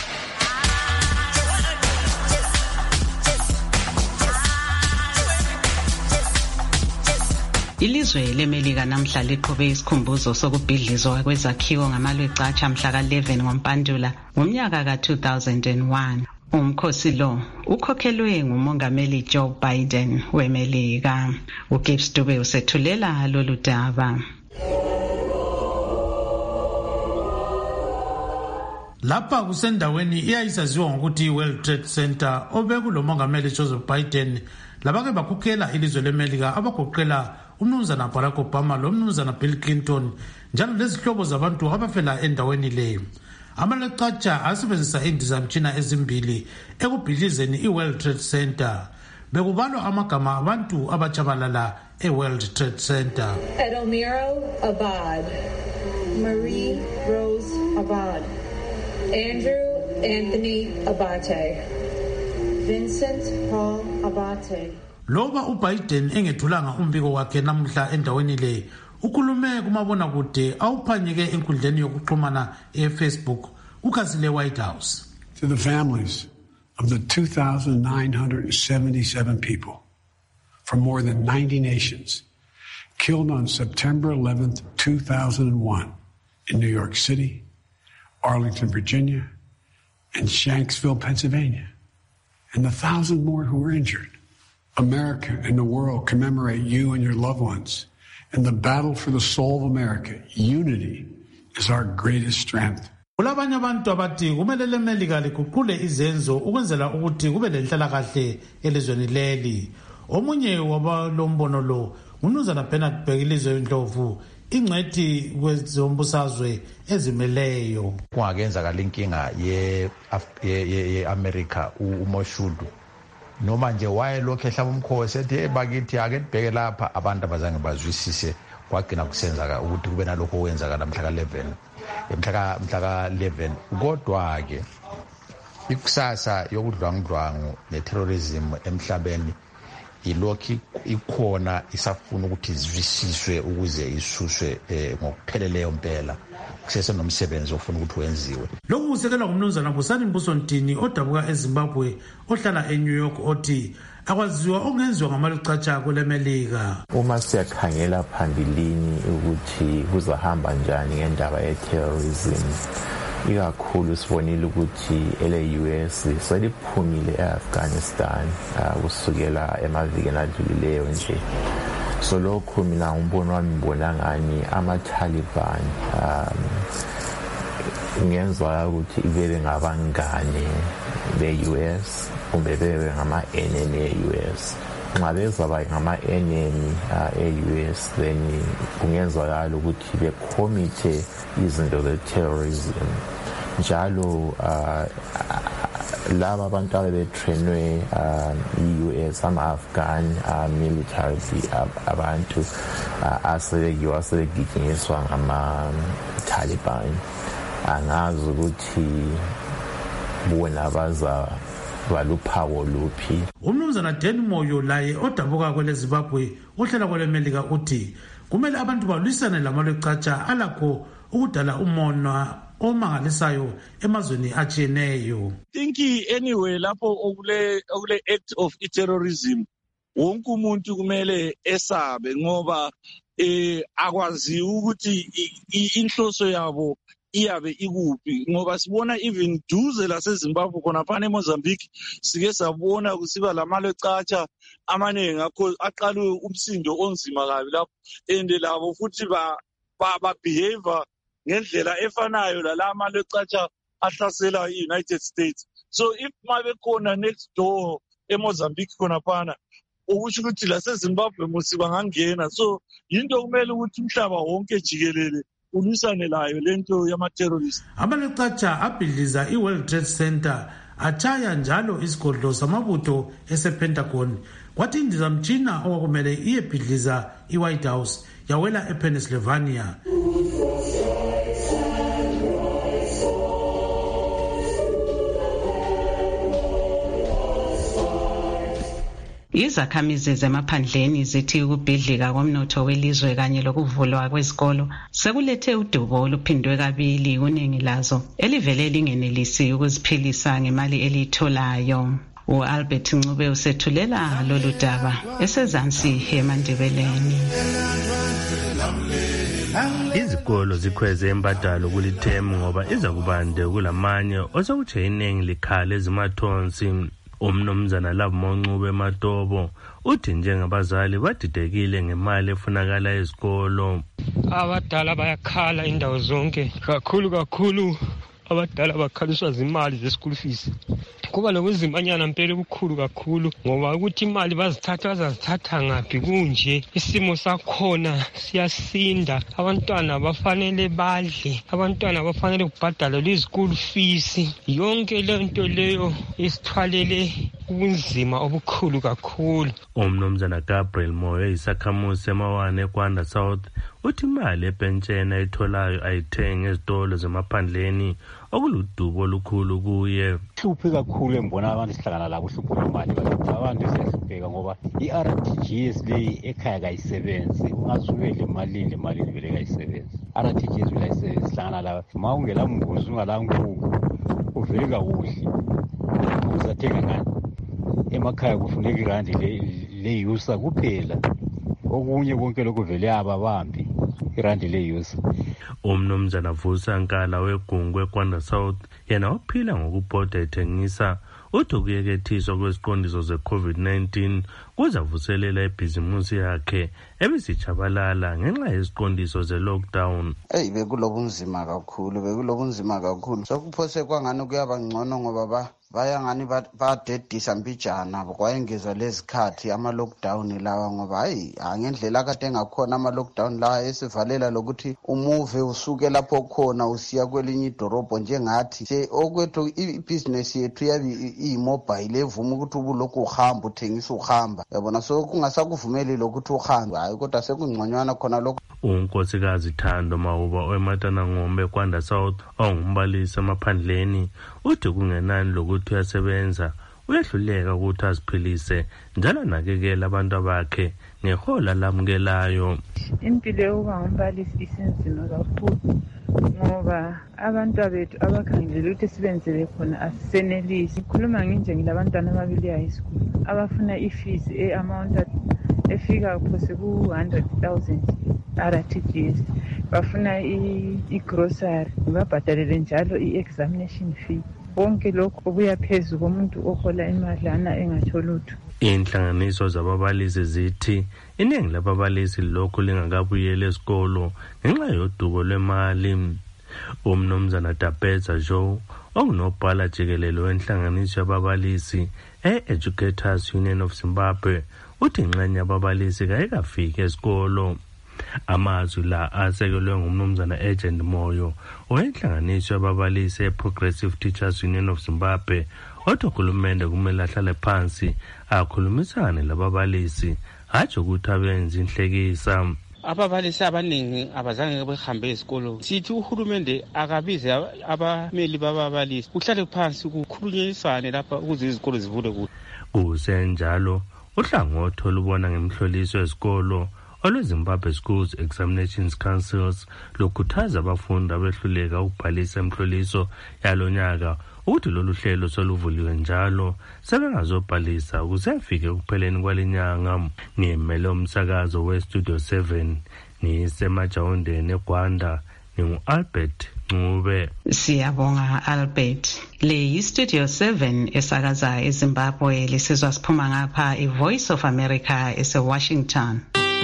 Ilizwe leMelika namhla liqhube isikhumbuzo sokubhidlizwa kwezakhiwo ngamalwecatsha mhla ka eleven ngoMpandula ngomnyaka ka two thousand one. Umkhosi lo ukhokhelwe ngumongameli Joe Biden weMelika. uGibbs Dube usethulela lolu daba. Lapha kusendaweni iyayisaziwa ngokuthi World Trade Center obekulo mongameli Joseph Biden labake bakhukhela ilizwe leMelika abagoqela umnumzana Barack Obama lo mnumzana Bill Clinton njalo lezihlobo zabantu abafela endaweni leyo. Amalwecatsha asebenzisa indizamtshina ezimbili ekubhidlizeni iWorld Trade Center. Bekubalwa amagama abantu abajabalala eWorld Trade Center. Edomiro Abad, Marie Rose Abad, Andrew Anthony Abate, Vincent Paul Abate. Loba uBiden engethulanga umbiko wakhe namuhla endaweni le ukhulume kumabona kude awuphanyeke enkundleni yokuxhumana eFacebook ukhasile White House. To the families of the two thousand nine hundred seventy-seven people from more than ninety nations killed on September eleventh, two thousand one in New York City, Arlington, Virginia, and Shanksville, Pennsylvania, and the thousand more who were injured. America and the world commemorate you and your loved ones. In the battle for the soul of America, unity is our greatest strength. Kulabanye abantu abathi kumele lemelika liguqule izenzo ukwenzela ukuthi kube lenhlalakahle elizweni leli. Omunye wabalombono lo uMnumzana Bernard Bhekilizwe Ndlovu, ingcwethi kwezombusazwe ezimeleyo. Kungakenzakala inkinga ye ye America uMoshudu noma nje wayelokho ehlaba umkhosi ethi hey bakithi ake sibheke lapha, abantu abazange bazwisise kwagcina kusenzaka ukuthi kube nalokho okwenzakala mhla ka eleven mhla mhla ka eleven. Kodwa ke ikusasa yokudlwangudlwangu neterrorism emhlabeni ilokhi ikhona, isafuna ukuthi izwisiswe ukuze isuswe ngokupheleleyo impela. Kusese nomsebenzi ofuna ukuthi wenziwe. Lokhu kusekelwa ngumnumzana Busani Mbuso Ntini odabuka eZimbabwe ohlala eNew York othi akwaziwa ongenziwa ngamalucatsha kwelemelika. Uma siyakhangela phambilini ukuthi kuzahamba njani ngendaba ye-terrorism, ikakhulu sibonile ukuthi ele-U S seliphumile e-Afghanistan kusukela emavikini adlulileyo nje. So lokhu mina umbono wami ngibona ngani ama-Taliban ngenzwa ukuthi bebe ngabangane be-U S kumbe bebe ngama-enemy e-U S. Nxa bezaba ngama-enemy e-U S then kungenzakala ukuthi bekhomithe izinto ze-terrorism. Njalo laba abantu abebetrenwe i-U S ama-Afghan military abantu asebekiwa asebegijinyiswa ngama-Taliban, angazi ukuthi bona baza baluphawu luphi. Umnumzana Dan Moyo laye odabuka kwele Zimbabwe ohlala kwelemelika uthi kumele abantu balwisane lamalucatsha alakho ukudala umona omangalisayo emazweni atshiyeneyo. Thinki anyway lapho okule okule act of terrorism wonke umuntu kumele esabe ngoba eh akwazi ukuthi inhloso yabo iyabe ikuphi, ngoba sibona even duze laseZimbabwe khona phana eMozambique sike sabona kusiba lamalucatsha amaningi akho aqalwe umsindo onzima kabi lapho, and labo futhi ba ba behave ngendlela efanayo lalama lecatsha ahlasela i-United States. So if mabe khona next door eMozambique khona phana ukusho ukuthi laseZimbabwe musiba ngangena, so into kumele ukuthi umhlaba wonke jikelele ulwisane layo lento yama-terrorist. Amalecatsha abhidliza i-World Trade Center atshaya njalo isigodlo samabutho ese-Pentagon, kwathi indizamtshina okwakumele iyebhidliza i-White House yawela ePennsylvania. Izakhamizi zemaphandleni zithi ukubhidlika komnotho welizwe kanye lokuvulwa kwezikolo sekulethe udubo oluphindwe kabili kuningi lazo elivele lingenelisi ukuziphilisa ngemali elitholayo. U-Albert Ncube usethulela lolu daba esezansi eMandebeleni. Izikolo zikhweze imbadalo kulithemu ngoba iza kubande kulamanye osokuthi iningi likhala ezimathonsi. Umnumzana Labo Ncube Matobo uthi njengabazali badidekile ngemali efunakala ezikolo. Abadala bayakhala indawo zonke, kakhulu kakhulu abadala bakhaliswa zimali ze-school fees. Kuba lokuzimanyana mpela kukhulu kakhulu ngoba ukuthi imali bazithatha bazazithatha ngaphi kunje, isimo sakhona siyasinda, abantwana bafanele badle, abantwana bafanele kubhadala i-school fees. Yonke lento leyo isithwalele ubunzima obukhulu kakhulu. Umnumzana Gabriel Moyo isakhamuzi emawane eKwanda South uthi imali epentsheni ayitholayo ayithengi ezitolo zemaphandleni okuludubo olukhulu kuye. Hluphe kakhulu embona abantu sihlangana labo hlupho lwemali, abantu siyahlupheka ngoba i-R T G S leyi ekhaya kayisebenzi, ungazubele imali le mali vele kayisebenzi. R T G S vele ayisebenzi, sihlangana labo ma ungela mbuzi ungala nkukhu uvele kakuhle uzathenga ngani. Emakhaya kufuneka irandi leyusa kuphela, okunye konke lokhu vele ababambi irandi leyusa. Umnumzana Vusa Nkala weGungwe eKwanda South yena ophila ngokubhoda ethengisa uthi ukuyekethiswa kwesiqondiso ze-COVID nineteen kuzavuselela ibhizimusi yakhe ebisijabalala ngenxa yesiqondiso ze-lockdown. Eyi bekulobunzima kakhulu bekulobunzima kakhulu sokuphose kwangani kuyaba ngcono ngoba ba bayangani badedisa mbijana kwayengezwa lezikhathi ama-lockdown lawa ngoba hayi ngendlela kade engakhona ama-lockdown lawa esivalela lokuthi umuve usuke lapho khona usiya kwelinye idorobho njengathi se okwethu ibhizinesi yethu yabe iyimobile evuma ukuthi ubulokhu uhamba uthengisa uhamba yabona so kungasakuvumeli lokuthi uhambe hayi kodwa sekungconywana khona lokho. unkosikazi Thando Mawuba oeMatanangombe Kwanda South ongumbalisi emaphandleni uthi kungenani lokuthi uyasebenza uyehluleka ukuthi aziphilise njalo anakekela abantu bakhe ngehola lamukelayo. Impilo yokuba ngumbalisi isinzima kakhulu ngoba abantu bethu abakhangela ukuthi sibenzele khona asisenelisi. Ngikhuluma nginje ngilabantwana ababili high school abafuna ifees e-amount efika phose ku one hundred thousand R T G S bafuna i-grocery babhadalele njalo i-examination fee. Bonke lokho kuya phezulu komuntu ohola imadlana engatholi lutho. Inhlanganiso zababalisi zithi iningi lababalisi lokhu lingakabuyela esikolo ngenxa yodubo lwemali. Umnumzana Tapeza Joe ongunobhala jikelele wenhlanganiso yababalisi e-Educators Union of Zimbabwe uthi ingxenye yababalisi kayikafiki esikolo. Amazwi la asekelwe ngumnumzana Agent Moyo owenhlanganiso yababalisi e-Progressive Teachers Union of Zimbabwe othi uhulumende kumele ahlale phansi akhulumisane lababalisi hathi ukuthi abenze inhlekisa. Ababalisi abaningi abazange behambe esikolo. Sithi uhulumende akabize abameli bababalisi kuhlale phansi kukhulunyiswane lapha ukuze izikolo zivule kuhle. Kusenjalo uhlangothi olubona ngemhloliso esikolo olweZimbabwe Schools Examinations Councils lukhuthaza abafundi abehluleka ukubhalisa emhloliso yalonyaka ukuthi lolu hlelo soluvuliwe njalo sebengazobhalisa ukuze afike ekupheleni kwalenyanga. Ngimele umsakazo we-Studio seven ngisemajawundeni eGwanda ningu-Albert Ncube. Siyabonga Albert. Le yi-Studio seven esakaza eZimbabwe lisizwa siphuma ngapha i-Voice of America ese-Washington.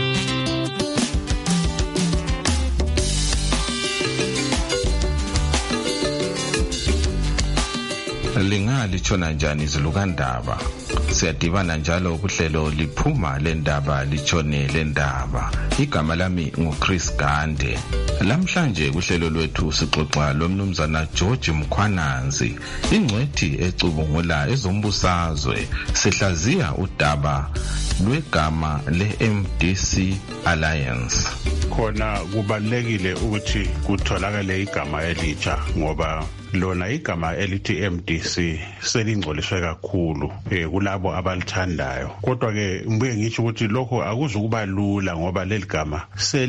Lingalithona njani izilukandaba? Siyadibana njalo kuhlelo liphuma lendaba litshone lendaba. Igama lami nguChris Gande. Lamhlanje kuhlelo lwethu sixoxa lomnumzana George Mkhwananzi, ingcwethi ecubungula ezombusazwe. Sihlaziya udaba lwegama le-M D C Alliance. Khona kubalekile ukuthi kutholakale igama elitsha ngoba lona igama elithi M D C selingcoliswe kakhulu eh kulabo abalithandayo. Kodwa ke ngibuye ngisho ukuthi lokho akuzukuba lula ngoba leli gama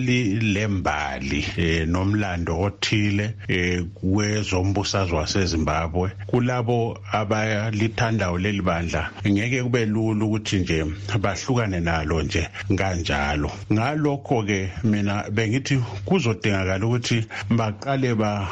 selilembali eh nomlando othile eh kwezombusazwe waseZimbabwe. Kulabo abalithandayo leli bandla ngeke kube lula ukuthi nje bahlukane nalo nje kanjalo. Ngalokho ke mina bengithi kuzodingakala ukuthi baqale ba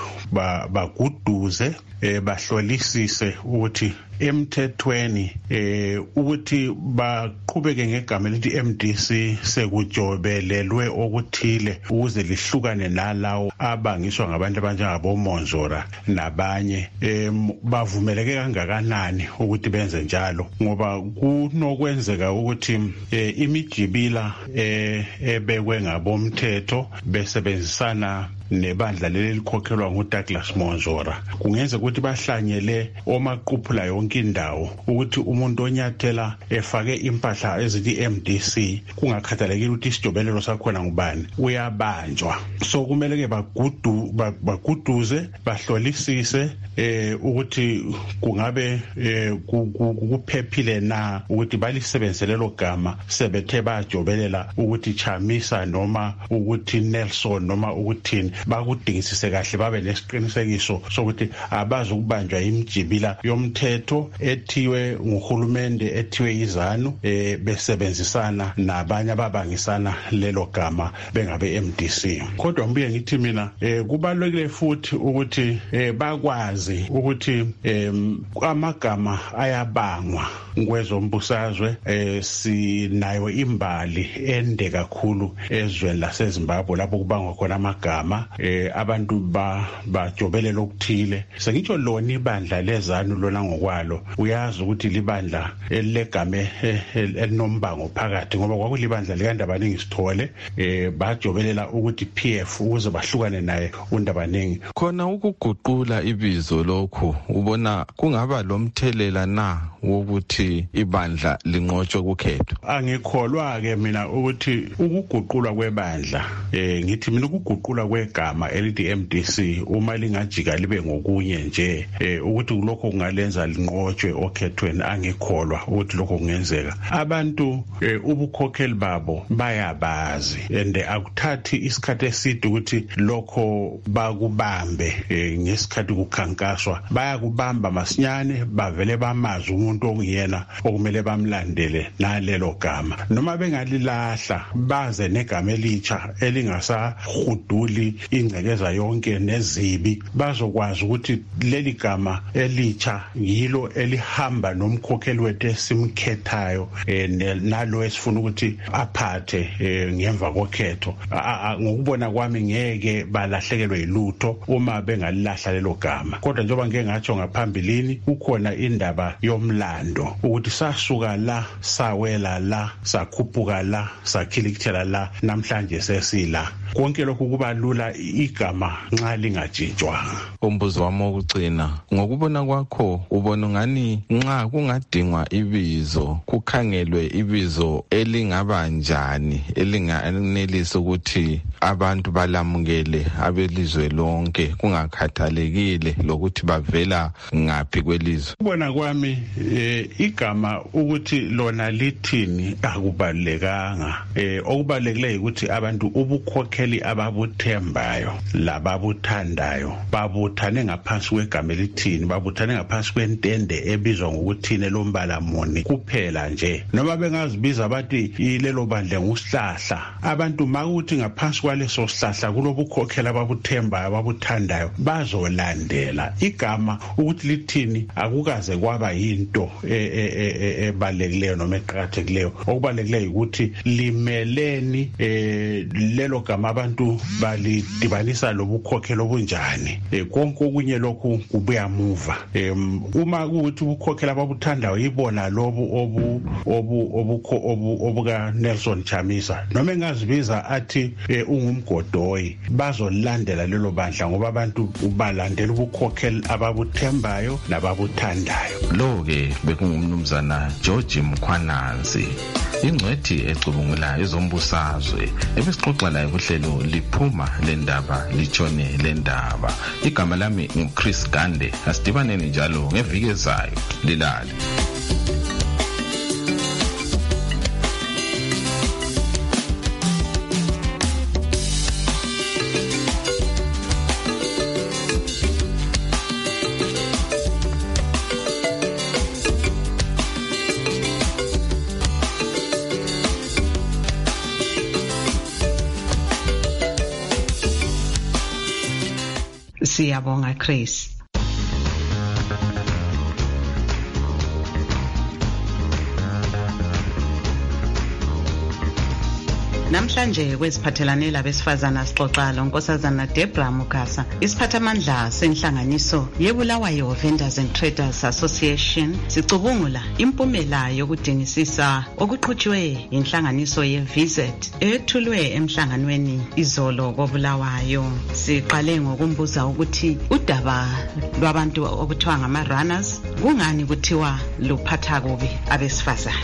bagudu uze eh bahlolisise ukuthi emthethweni eh ukuthi baqhubeke ngegama elithi M D C sekujobelelwe okuthile ukuze lihlukane nalawo abangiswa ngabantu abanjengabo Monzora nabanye eh bavumeleke kangakanani ukuthi benze njalo ngoba kunokwenzeka ukuthi eh, imijibila eh ebekwe ngabomthetho besebenzisana nebandla leli likhokhelwa nguDouglas Monzora kungenza ukuthi bahlanyele omaqhuphula yonke indawo ukuthi umuntu onyathela efake impahla ezithi M D C kungakhathalekile ukuthi isijobelelo sakhona ngubani uyabanjwa. So kumele ke bagudu baguduze bahlolisise eh ukuthi kungabe eh kuphephile na ukuthi balisebenzele lo gama sebethe bajobelela ukuthi Chamisa noma ukuthi Nelson noma ukuthini bakudingisise kahle babe nesiqinisekiso sokuthi abazukubanjwa imijibila yomthetho ethiwe nguhulumende ethiwe izanu eh besebenzisana nabanye ababangisana lelo gama bengabe M D C. Kodwa ngibuye ngithi mina eh kubalulekile futhi ukuthi eh bakwazi ukuthi amagama ayabangwa ngwezombusazwe eh sinayo imbali ende kakhulu ezweni laseZimbabwe lapho kubangwa khona amagama eh abantu ba bajobelela okuthile. Sengitsho lona ibandla lezanu lona ngokwalo uyazi ukuthi libandla elegame elinombango phakathi ngoba kwakulibandla likaNdabaningi Sithole eh bajobelela ukuthi P F ukuze bahlukane naye uNdabaningi. Khona ukuguqula ibizo lokho ubona kungaba lomthelela na wokuthi ibandla linqotshwe kukhetho? Angikholwa ke mina ukuthi ukuguqulwa kwebandla eh ngithi mina ukuguqulwa kwegama elithi M D C uma lingajika libe ngokunye nje eh ukuthi lokho kungalenza linqotshwe okhethweni angikholwa ukuthi lokho kungenzeka. Abantu eh, ubukhokheli babo bayabazi ende akuthathi isikhathi eside ukuthi lokho bakubambe eh, ngesikhathi kukhankaswa bayakubamba masinyane bavele bamazi umuntu okuyena okumele bamlandele nalelo gama noma bengalilahla baze negama elitsha elingasahuduli ingcekeza yonke nezibi bazokwazi ukuthi leli gama elitsha yilo elihamba nomkhokheli wethu esimkhethayo eh, nalo esifuna ukuthi aphathe eh, ngemva kokhetho. Ngokubona kwami ngeke balahlekelwe yilutho uma bengalilahla lelo gama. Kodwa njengoba ngeke ngatsho ngaphambilini kukhona indaba yomlando ukuthi sasuka la sawela la sakhuphuka la sakhilikuthela la namhlanje sesila. Konke lokhu kuba lula igama nxa lingajitshwa. Umbuzo wami wokugcina ngokubona kwakho ubona ngani nxa kungadingwa ibizo kukhangelwe ibizo elingaba njani elinganelisa ukuthi abantu balamukele abelizwe lonke kungakhathalekile lokuthi bavela ngaphi kwelizwe? Ubona kwami eh, igama ukuthi lona lithini akubalekanga. Eh okubalekile ukuthi abantu ubukhokheli ababuthembayo lababuthandayo babuthane ngaphansi kwegama elithini, babuthane ngaphansi kwentende ebizwa ngokuthini lombala muni kuphela nje. Noma bengazibiza bathi ilelo bandle ngusihlahla, abantu makuthi ngaphansi kwaleso sihlahla kulobukhokheli ababuthembayo ababuthandayo bazolandela igama ukuthi lithini akukaze kwaba yinto ebalekileyo noma eqhakathekileyo. Okubalekile ukuthi limeleni eh lelo gama abantu balidibanisa lobukhokheli obunjani. Konke okunye lokhu kubuya muva. Uma ukuthi ubukhokheli ababuthandayo yibona lobu obu obu obu obuka Nelson Chamisa noma engazibiza athi ungumgodoyi bazolandela lelo bandla ngoba abantu ubalandela ubukhokheli ababuthembayo nababuthandayo. Lo ke bekungumnumzana George Mkhwananzi ingcwethi ecubungula ezombusazwe ebesixoxa laye kuhlelo liphuma lendaba litshone lendaba. Igama lami nguChris Gande. Asidibaneni njalo ngeviki ezayo lilale. Siyabonga Chris. Namhlanje kweziphathelane labesifazana sixoxa lonkosazana Debra Mugasa, isiphathamandla senhlanganiso yeBulawayo Vendors and Traders Association, sicubungula impumela yokudingisisa okuqhutshwe inhlanganiso yeVisit ethulwe emhlanganweni izolo koBulawayo. Siqale ngokumbuza ukuthi udaba lwabantu okuthiwa ngama runners kungani kuthiwa luphatha kubi abesifazana.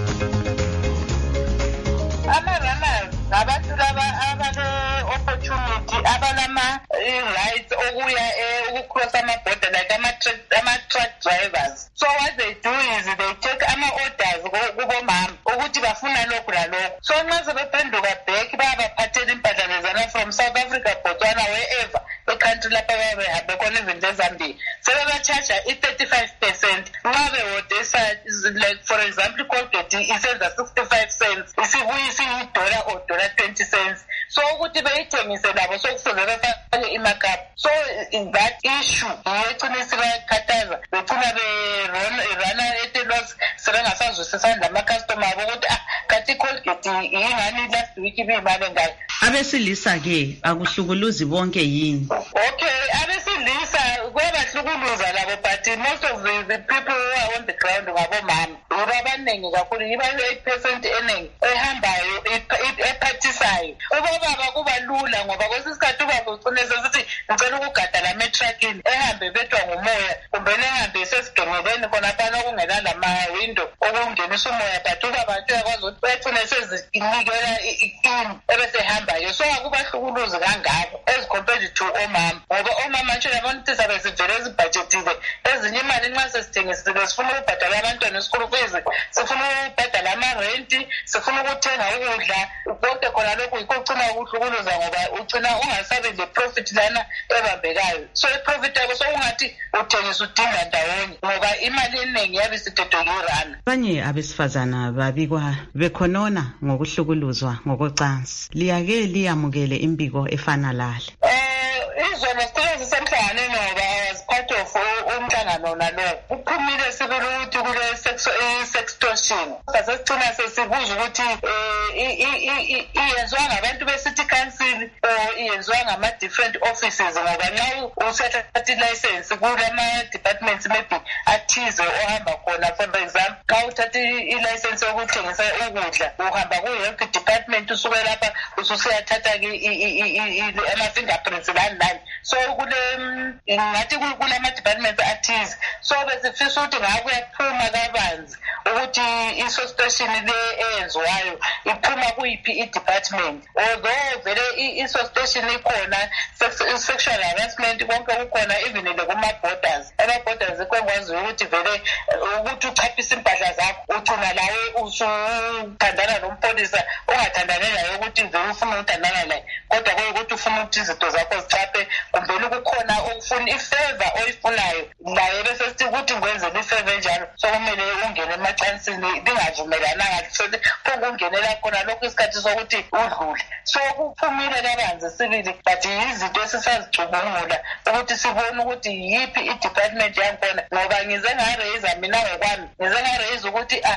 Abantu laba abale opportunity abalama rights okuya ukukross ama border like ama ama truck drivers. So what they do is they take ama orders kubomama ukuthi bafuna lokhu la lokho. So nxa sebephenduka back bayabaphathela impahla lezana from South Africa, Botswana, country lapha behambe khona even leZambia sebebachaja i-thirty-five percent nxa bewodesa like for example icolgate isenza sixty-five cents isibuye isiyi-dollar or dollar twenty cents so ukuthi beyithengise labo sokufuze befake imarkup so in that issue yecina isibakhathaza becina berana etelos sebengasazwisisani lama-customer abo ukuthi ah kathi icolgate yingani last week ibiyimali engayo. Abesilisa-ke akuhlukuluzi bonke yini? Okay, abesilisa kuyabahlukuluza labo but most of the, the people who are on the ground ngabomama yibo abaningi kakhulu yibo eight percent eningi ehambayo ephathisayo. Ubaba kuba lula ngoba kwesisikhathi ubaba ugcine sesithi ngicela ukugada la metruckini ehambe bedwa ngumoya kumbe nehambe sesigengeleni khonaphana okungena lama-window okungenisa umoya but ubaba nto uyakwazi ukuthi begcine sezinikela ini ebesehambayo so akubahlukuluzi kangako as compared to omama ngoba omama nje yabona ukuthi sabe sivele ezibhajetile ezinye imali nxa sesithengisile sifuna ukubhadala abantwana esikhulu kwezi sifuna ukubhadala amarenti sifuna ukuthenga ukudla konke khona lokhu yikho ucina ukuhlukuluza ngoba ucina ungasabi le-profit lana ebambekayo so i-profit yakho so ungathi uthengisa udinga ndawonye ngoba imali eningi yabe isithethwe yirana. Abanye abesifazana babikwa bekhonona ngokuhlukuluzwa ngokocansi. Liyake liyamukele imbiko efana lale? Eh izona sicela zisemhlanganeni ngoba as part of umhlangano nalo uphumile sibili ukuthi kule sextortion sasicina sesibuza ukuthi iyenziwa ngabantu be-city council or iyenziwa ngama-different offices ngoba nxa usathatha i-license kulama-departments maybe athize ohamba khona for example xa uthatha i-license yokuthengisa ukudla uhamba ku-health department usuke lapha ususiyathatha-ke ama-fingerprints lani lani so kule ngathi kulama-departments athize so besifisa ukuthi ngaku kuyaphuma kabanzi ukuthi i-sextortion le eyenziwayo iphuma kuyiphi i-department although vele i-sextortion ikhona sexual harassment konke kukhona even le kuma-borders ama-borders ikwenkwaziyo ukuthi vele ukuthi uchaphise impahla zakho ucina lawe usuthandana nompolisa ungathandane naye ukuthi vele ufuna ukuthandana naye kodwa kuyukuthi ufuna ukuthi izinto zakho zichaphe kumbeni kukhona okufuna ifeva oyifunayo naye bese sithi ukuthi ngwenzela ifeva enjalo so kumele ungene emacansini lingavumelananga ungenela khona lokhu isikhathi sokuthi udlule so kuphumile kabanzi sibili but yizinto esisazicubungula ukuthi sibone ukuthi yiphi i-department yankhona ngoba ngize ngareyisa mina ngokwami ngize ngareyisa ukuthi ah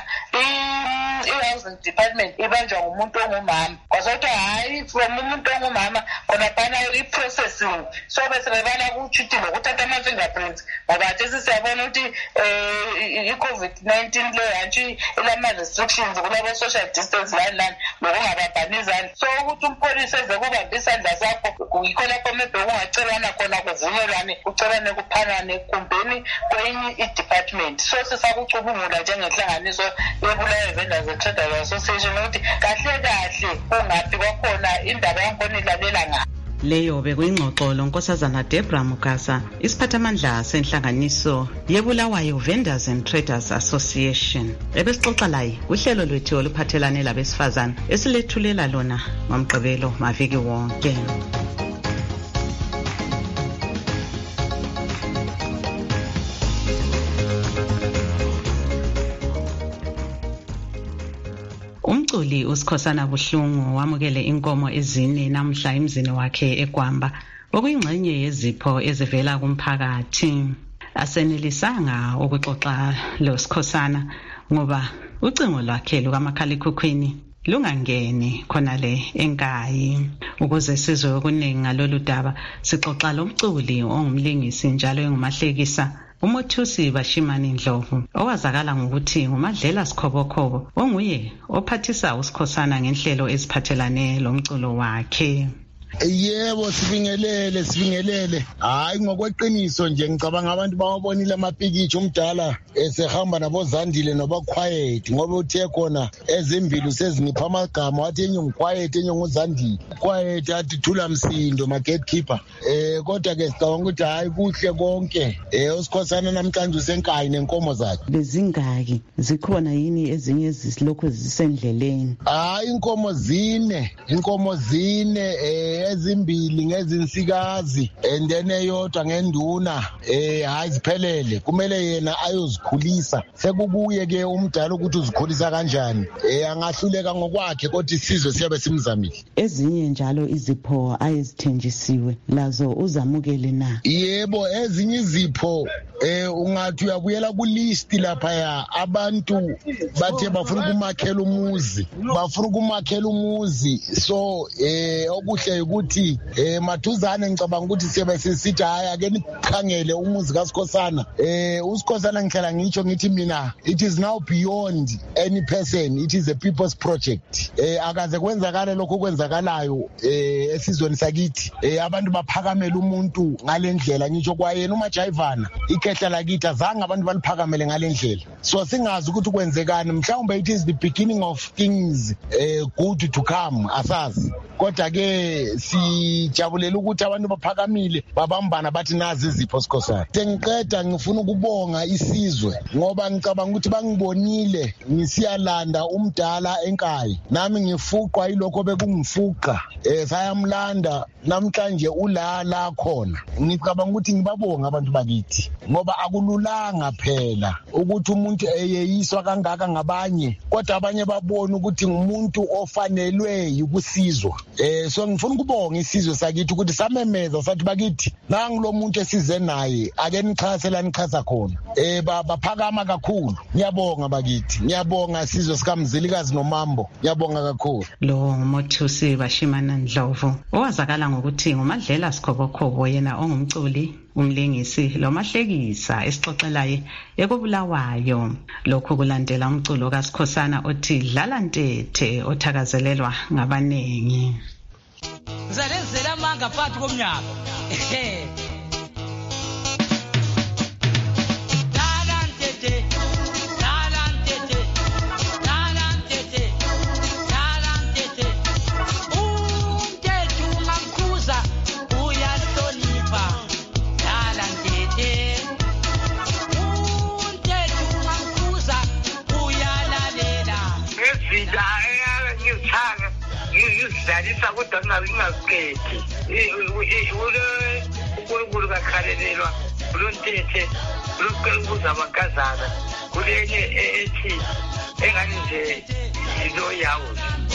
i-housing department ibanjwa ngumuntu ongumama kwasokuthi hhayi from umuntu ongumama khona phana i-processing so bese bebala kutshuthi lokuthatha ama-fingerprints ngoba athi siyabona ukuthi um i-covid nineteen le hantshi ilama-restrictions kulabo-social distance lani lani nokungababhani izandla so ukuthi umpolisa eze kubambe isandla sakho yikho lapho maybe kungacelana khona kuvunyelwane kucelane kuphanane kumbeni kwenye i-department so sisakucubungula njengenhlanganiso yebulawayo vendors and traders association ukuthi kahle kahle kungaphi kwakhona indaba yankhona ilalela ngaphi. Leyo bekuyingxoxo lonkosazana Debra Mugasa isiphathamandla senhlanganiso yebulawayo Vendors and Traders Association ebesixoxa laye uhlelo lwethu oluphathelane labesifazana esilethulela lona ngomgqibelo maviki wonke. Umculi uSikhosana Buhlungu wamukele inkomo ezine namhla emzini wakhe eGwamba okuyingxenye yezipho ezivela kumphakathi. Asenelisanga ukuxoxa loSikhosana ngoba ucingo lwakhe lukamakhalekhukhwini lungangeni khona le enkayi. Ukuze sizwe okuningi ngalolu daba sixoxa lomculi ongumlingisi njalo engumahlekisa uMothusi Bashimani Ndlovu owazakala ngokuthi nguMadlela Sikhobokhobo onguye ophathisa uSikhosana ngenhlelo eziphathelane lomculo wakhe. Yebo sibingelele sibingelele hayi ngokweqiniso nje ngicabanga abantu bawabonile amapikitsho umdala esehamba nabozandile noba quiet ngoba uthe khona ezimbili sezinipha amagama wathi enye ngiquiet enye nguzandile quiet athi thula msindo ma gatekeeper eh kodwa ke sicabanga ukuthi hayi kuhle konke eh uSikhosana namhlanje usenkayi nenkomo zakhe bezingaki zikhona yini ezinye ezilokho zisendleleni. Hayi inkomo zine inkomo zine eh eh ezimbili ngezinsikazi and then eyodwa ngenduna eh hayi ziphelele kumele yena ayozikhulisa sekubuye ke umdala ukuthi uzikhulisa kanjani eh angahluleka ngokwakhe kodwa isizwe siyabe simzamile. Ezinye njalo izipho ayezithenjisiwe lazo uzamukele na? Yebo, ezinye izipho eh ungathi uyabuyela ku list lapha ya abantu bathe bafuna ukumakhela umuzi bafuna ukumakhela umuzi so eh okuhle ukuthi eh mathuzane ngicabanga ukuthi siyabe sisithi hayi ake nikhangele umuzi kaSikhosana. Eh uSikhosana ngihlala ngisho ngithi mina it is now beyond any person, it is a people's project. Eh akaze kwenzakala lokho kwenzakalayo eh esizweni sakithi eh abantu baphakamela umuntu ngalendlela ngisho kwayena uMajayivana ikhehla lakithi azange abantu baliphakamele ngalendlela. So singazi ukuthi kwenzekani, mhlawumbe it is the beginning of things eh good to come asazi. Kodwa ke sijabulela ukuthi abantu baphakamile babambana bathi nazi izipho Sikhosana. Sengiqeda ngifuna ukubonga isizwe ngoba ngicabanga ukuthi bangibonile ngisiyalanda umdala enkayi nami ngifuqwa yilokho bekungifuqa eh sayamlanda namhlanje ulala khona. Ngicabanga ukuthi ngibabonga abantu bakithi ngoba akululanga phela ukuthi umuntu eyeyiswa kangaka ngabanye kodwa abanye babona ukuthi umuntu ofanelwe ukusizwa. Eh so ngifuna ukubonga isizwe sakithi ukuthi samemeza sathi bakithi nangu lo muntu esize naye ake nichasela nichaza khona eh baphakama kakhulu. Ngiyabonga bakithi, ngiyabonga isizwe sikaMzilikazi noMambo, ngiyabonga kakhulu. Lo Mothusi Bashimana Ndlovu owazakala ngokuthi nguMadlela Sikhobokhobo yena ongumculi umlingisi lo mahlekisa esixoxelaye ekubulawayo. Lokhu kulandela umculo kaSikhosana othi dlala ntethe othakazelelwa ngabanengi. Zalenzela manga phakathi komnyaka. Dlala ntethe ngizalisa kodwa ngingazikethi ule uNkulunkulu kakhalelelwa kulontethe lokubuza amakazana kulenye ethi engani nje ilo yawo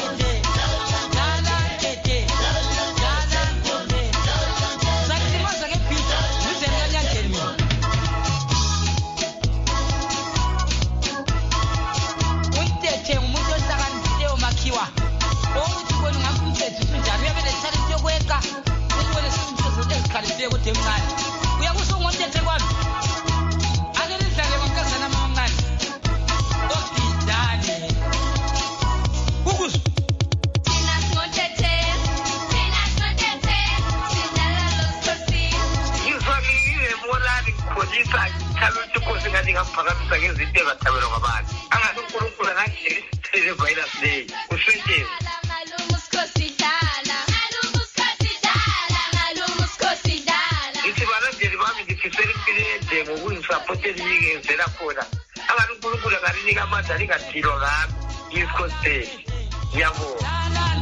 ngaphakamisa ngezinto ebathabelwa ngabantu angathi uNkulunkulu akangeli isithele virus leyi usentsheni ngithi balandeli bami ngifisela impilo ende ngokungisapotela ngiyenzela khona angathi uNkulunkulu akalinika amandla lingathilwa ngami ngiyisikhoseli. Ngiyabonga.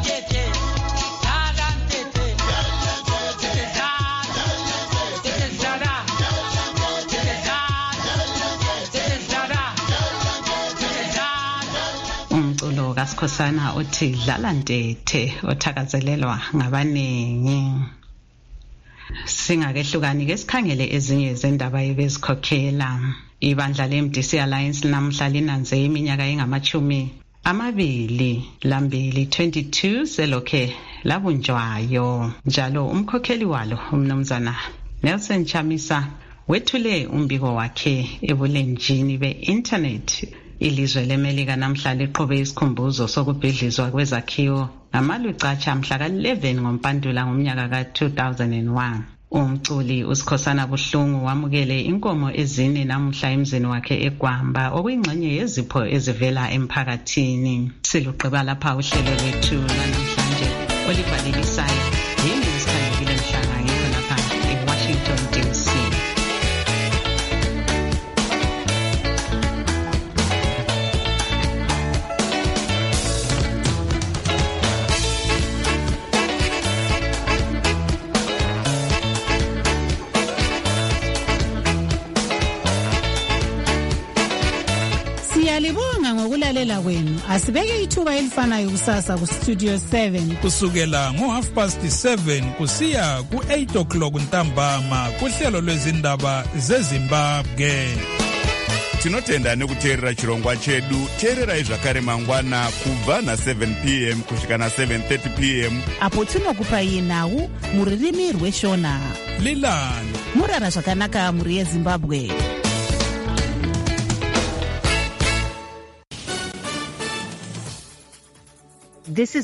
kaSikhosana uthi dlala ntethe othakazelelwa ngabanengi. Singakehlukani ke sikhangele ezinye zendaba ebezikhokhela. Ibandla le-M D C Alliance namhla linanze iminyaka engamachumi amabili lambili twenty-two selokhe labunjwayo. Njalo umkhokheli walo umnumzana Nelson Chamisa wethule umbiko wakhe ebulenjini be-internet. Ilizwe leMelika namhla liqobe isikhumbuzo sokubhidlizwa kwezakhiwo ngamalucatsha mhla ka eleven ngoMpandula ngomnyaka ka two thousand one. Umculi uSikhosana Buhlungu wamukele inkomo ezine namuhla emzini wakhe eGwamba okuyingxenye yezipho ezivela emphakathini. Siluqeba lapha uhlelo lwethu namhlanje olibhalelisayo yini isikhathile mhlanga ngikho lapha eWashington D C. ukulalela kwenu. Asibeke ithuba elifanayo kusasa ku Studio seven. Kusukela ngo half past seven kusiya ku eight o'clock ntambama kuhlelo lwezindaba zeZimbabwe. Tinotenda nekuteerera chirongwa chedu. Teererai zvakare mangwana kubva na seven p m kusvika na seven thirty p m apo tinokupai nhau muririmi rweshona. Lilani murara zvakanaka muri yeZimbabwe. This is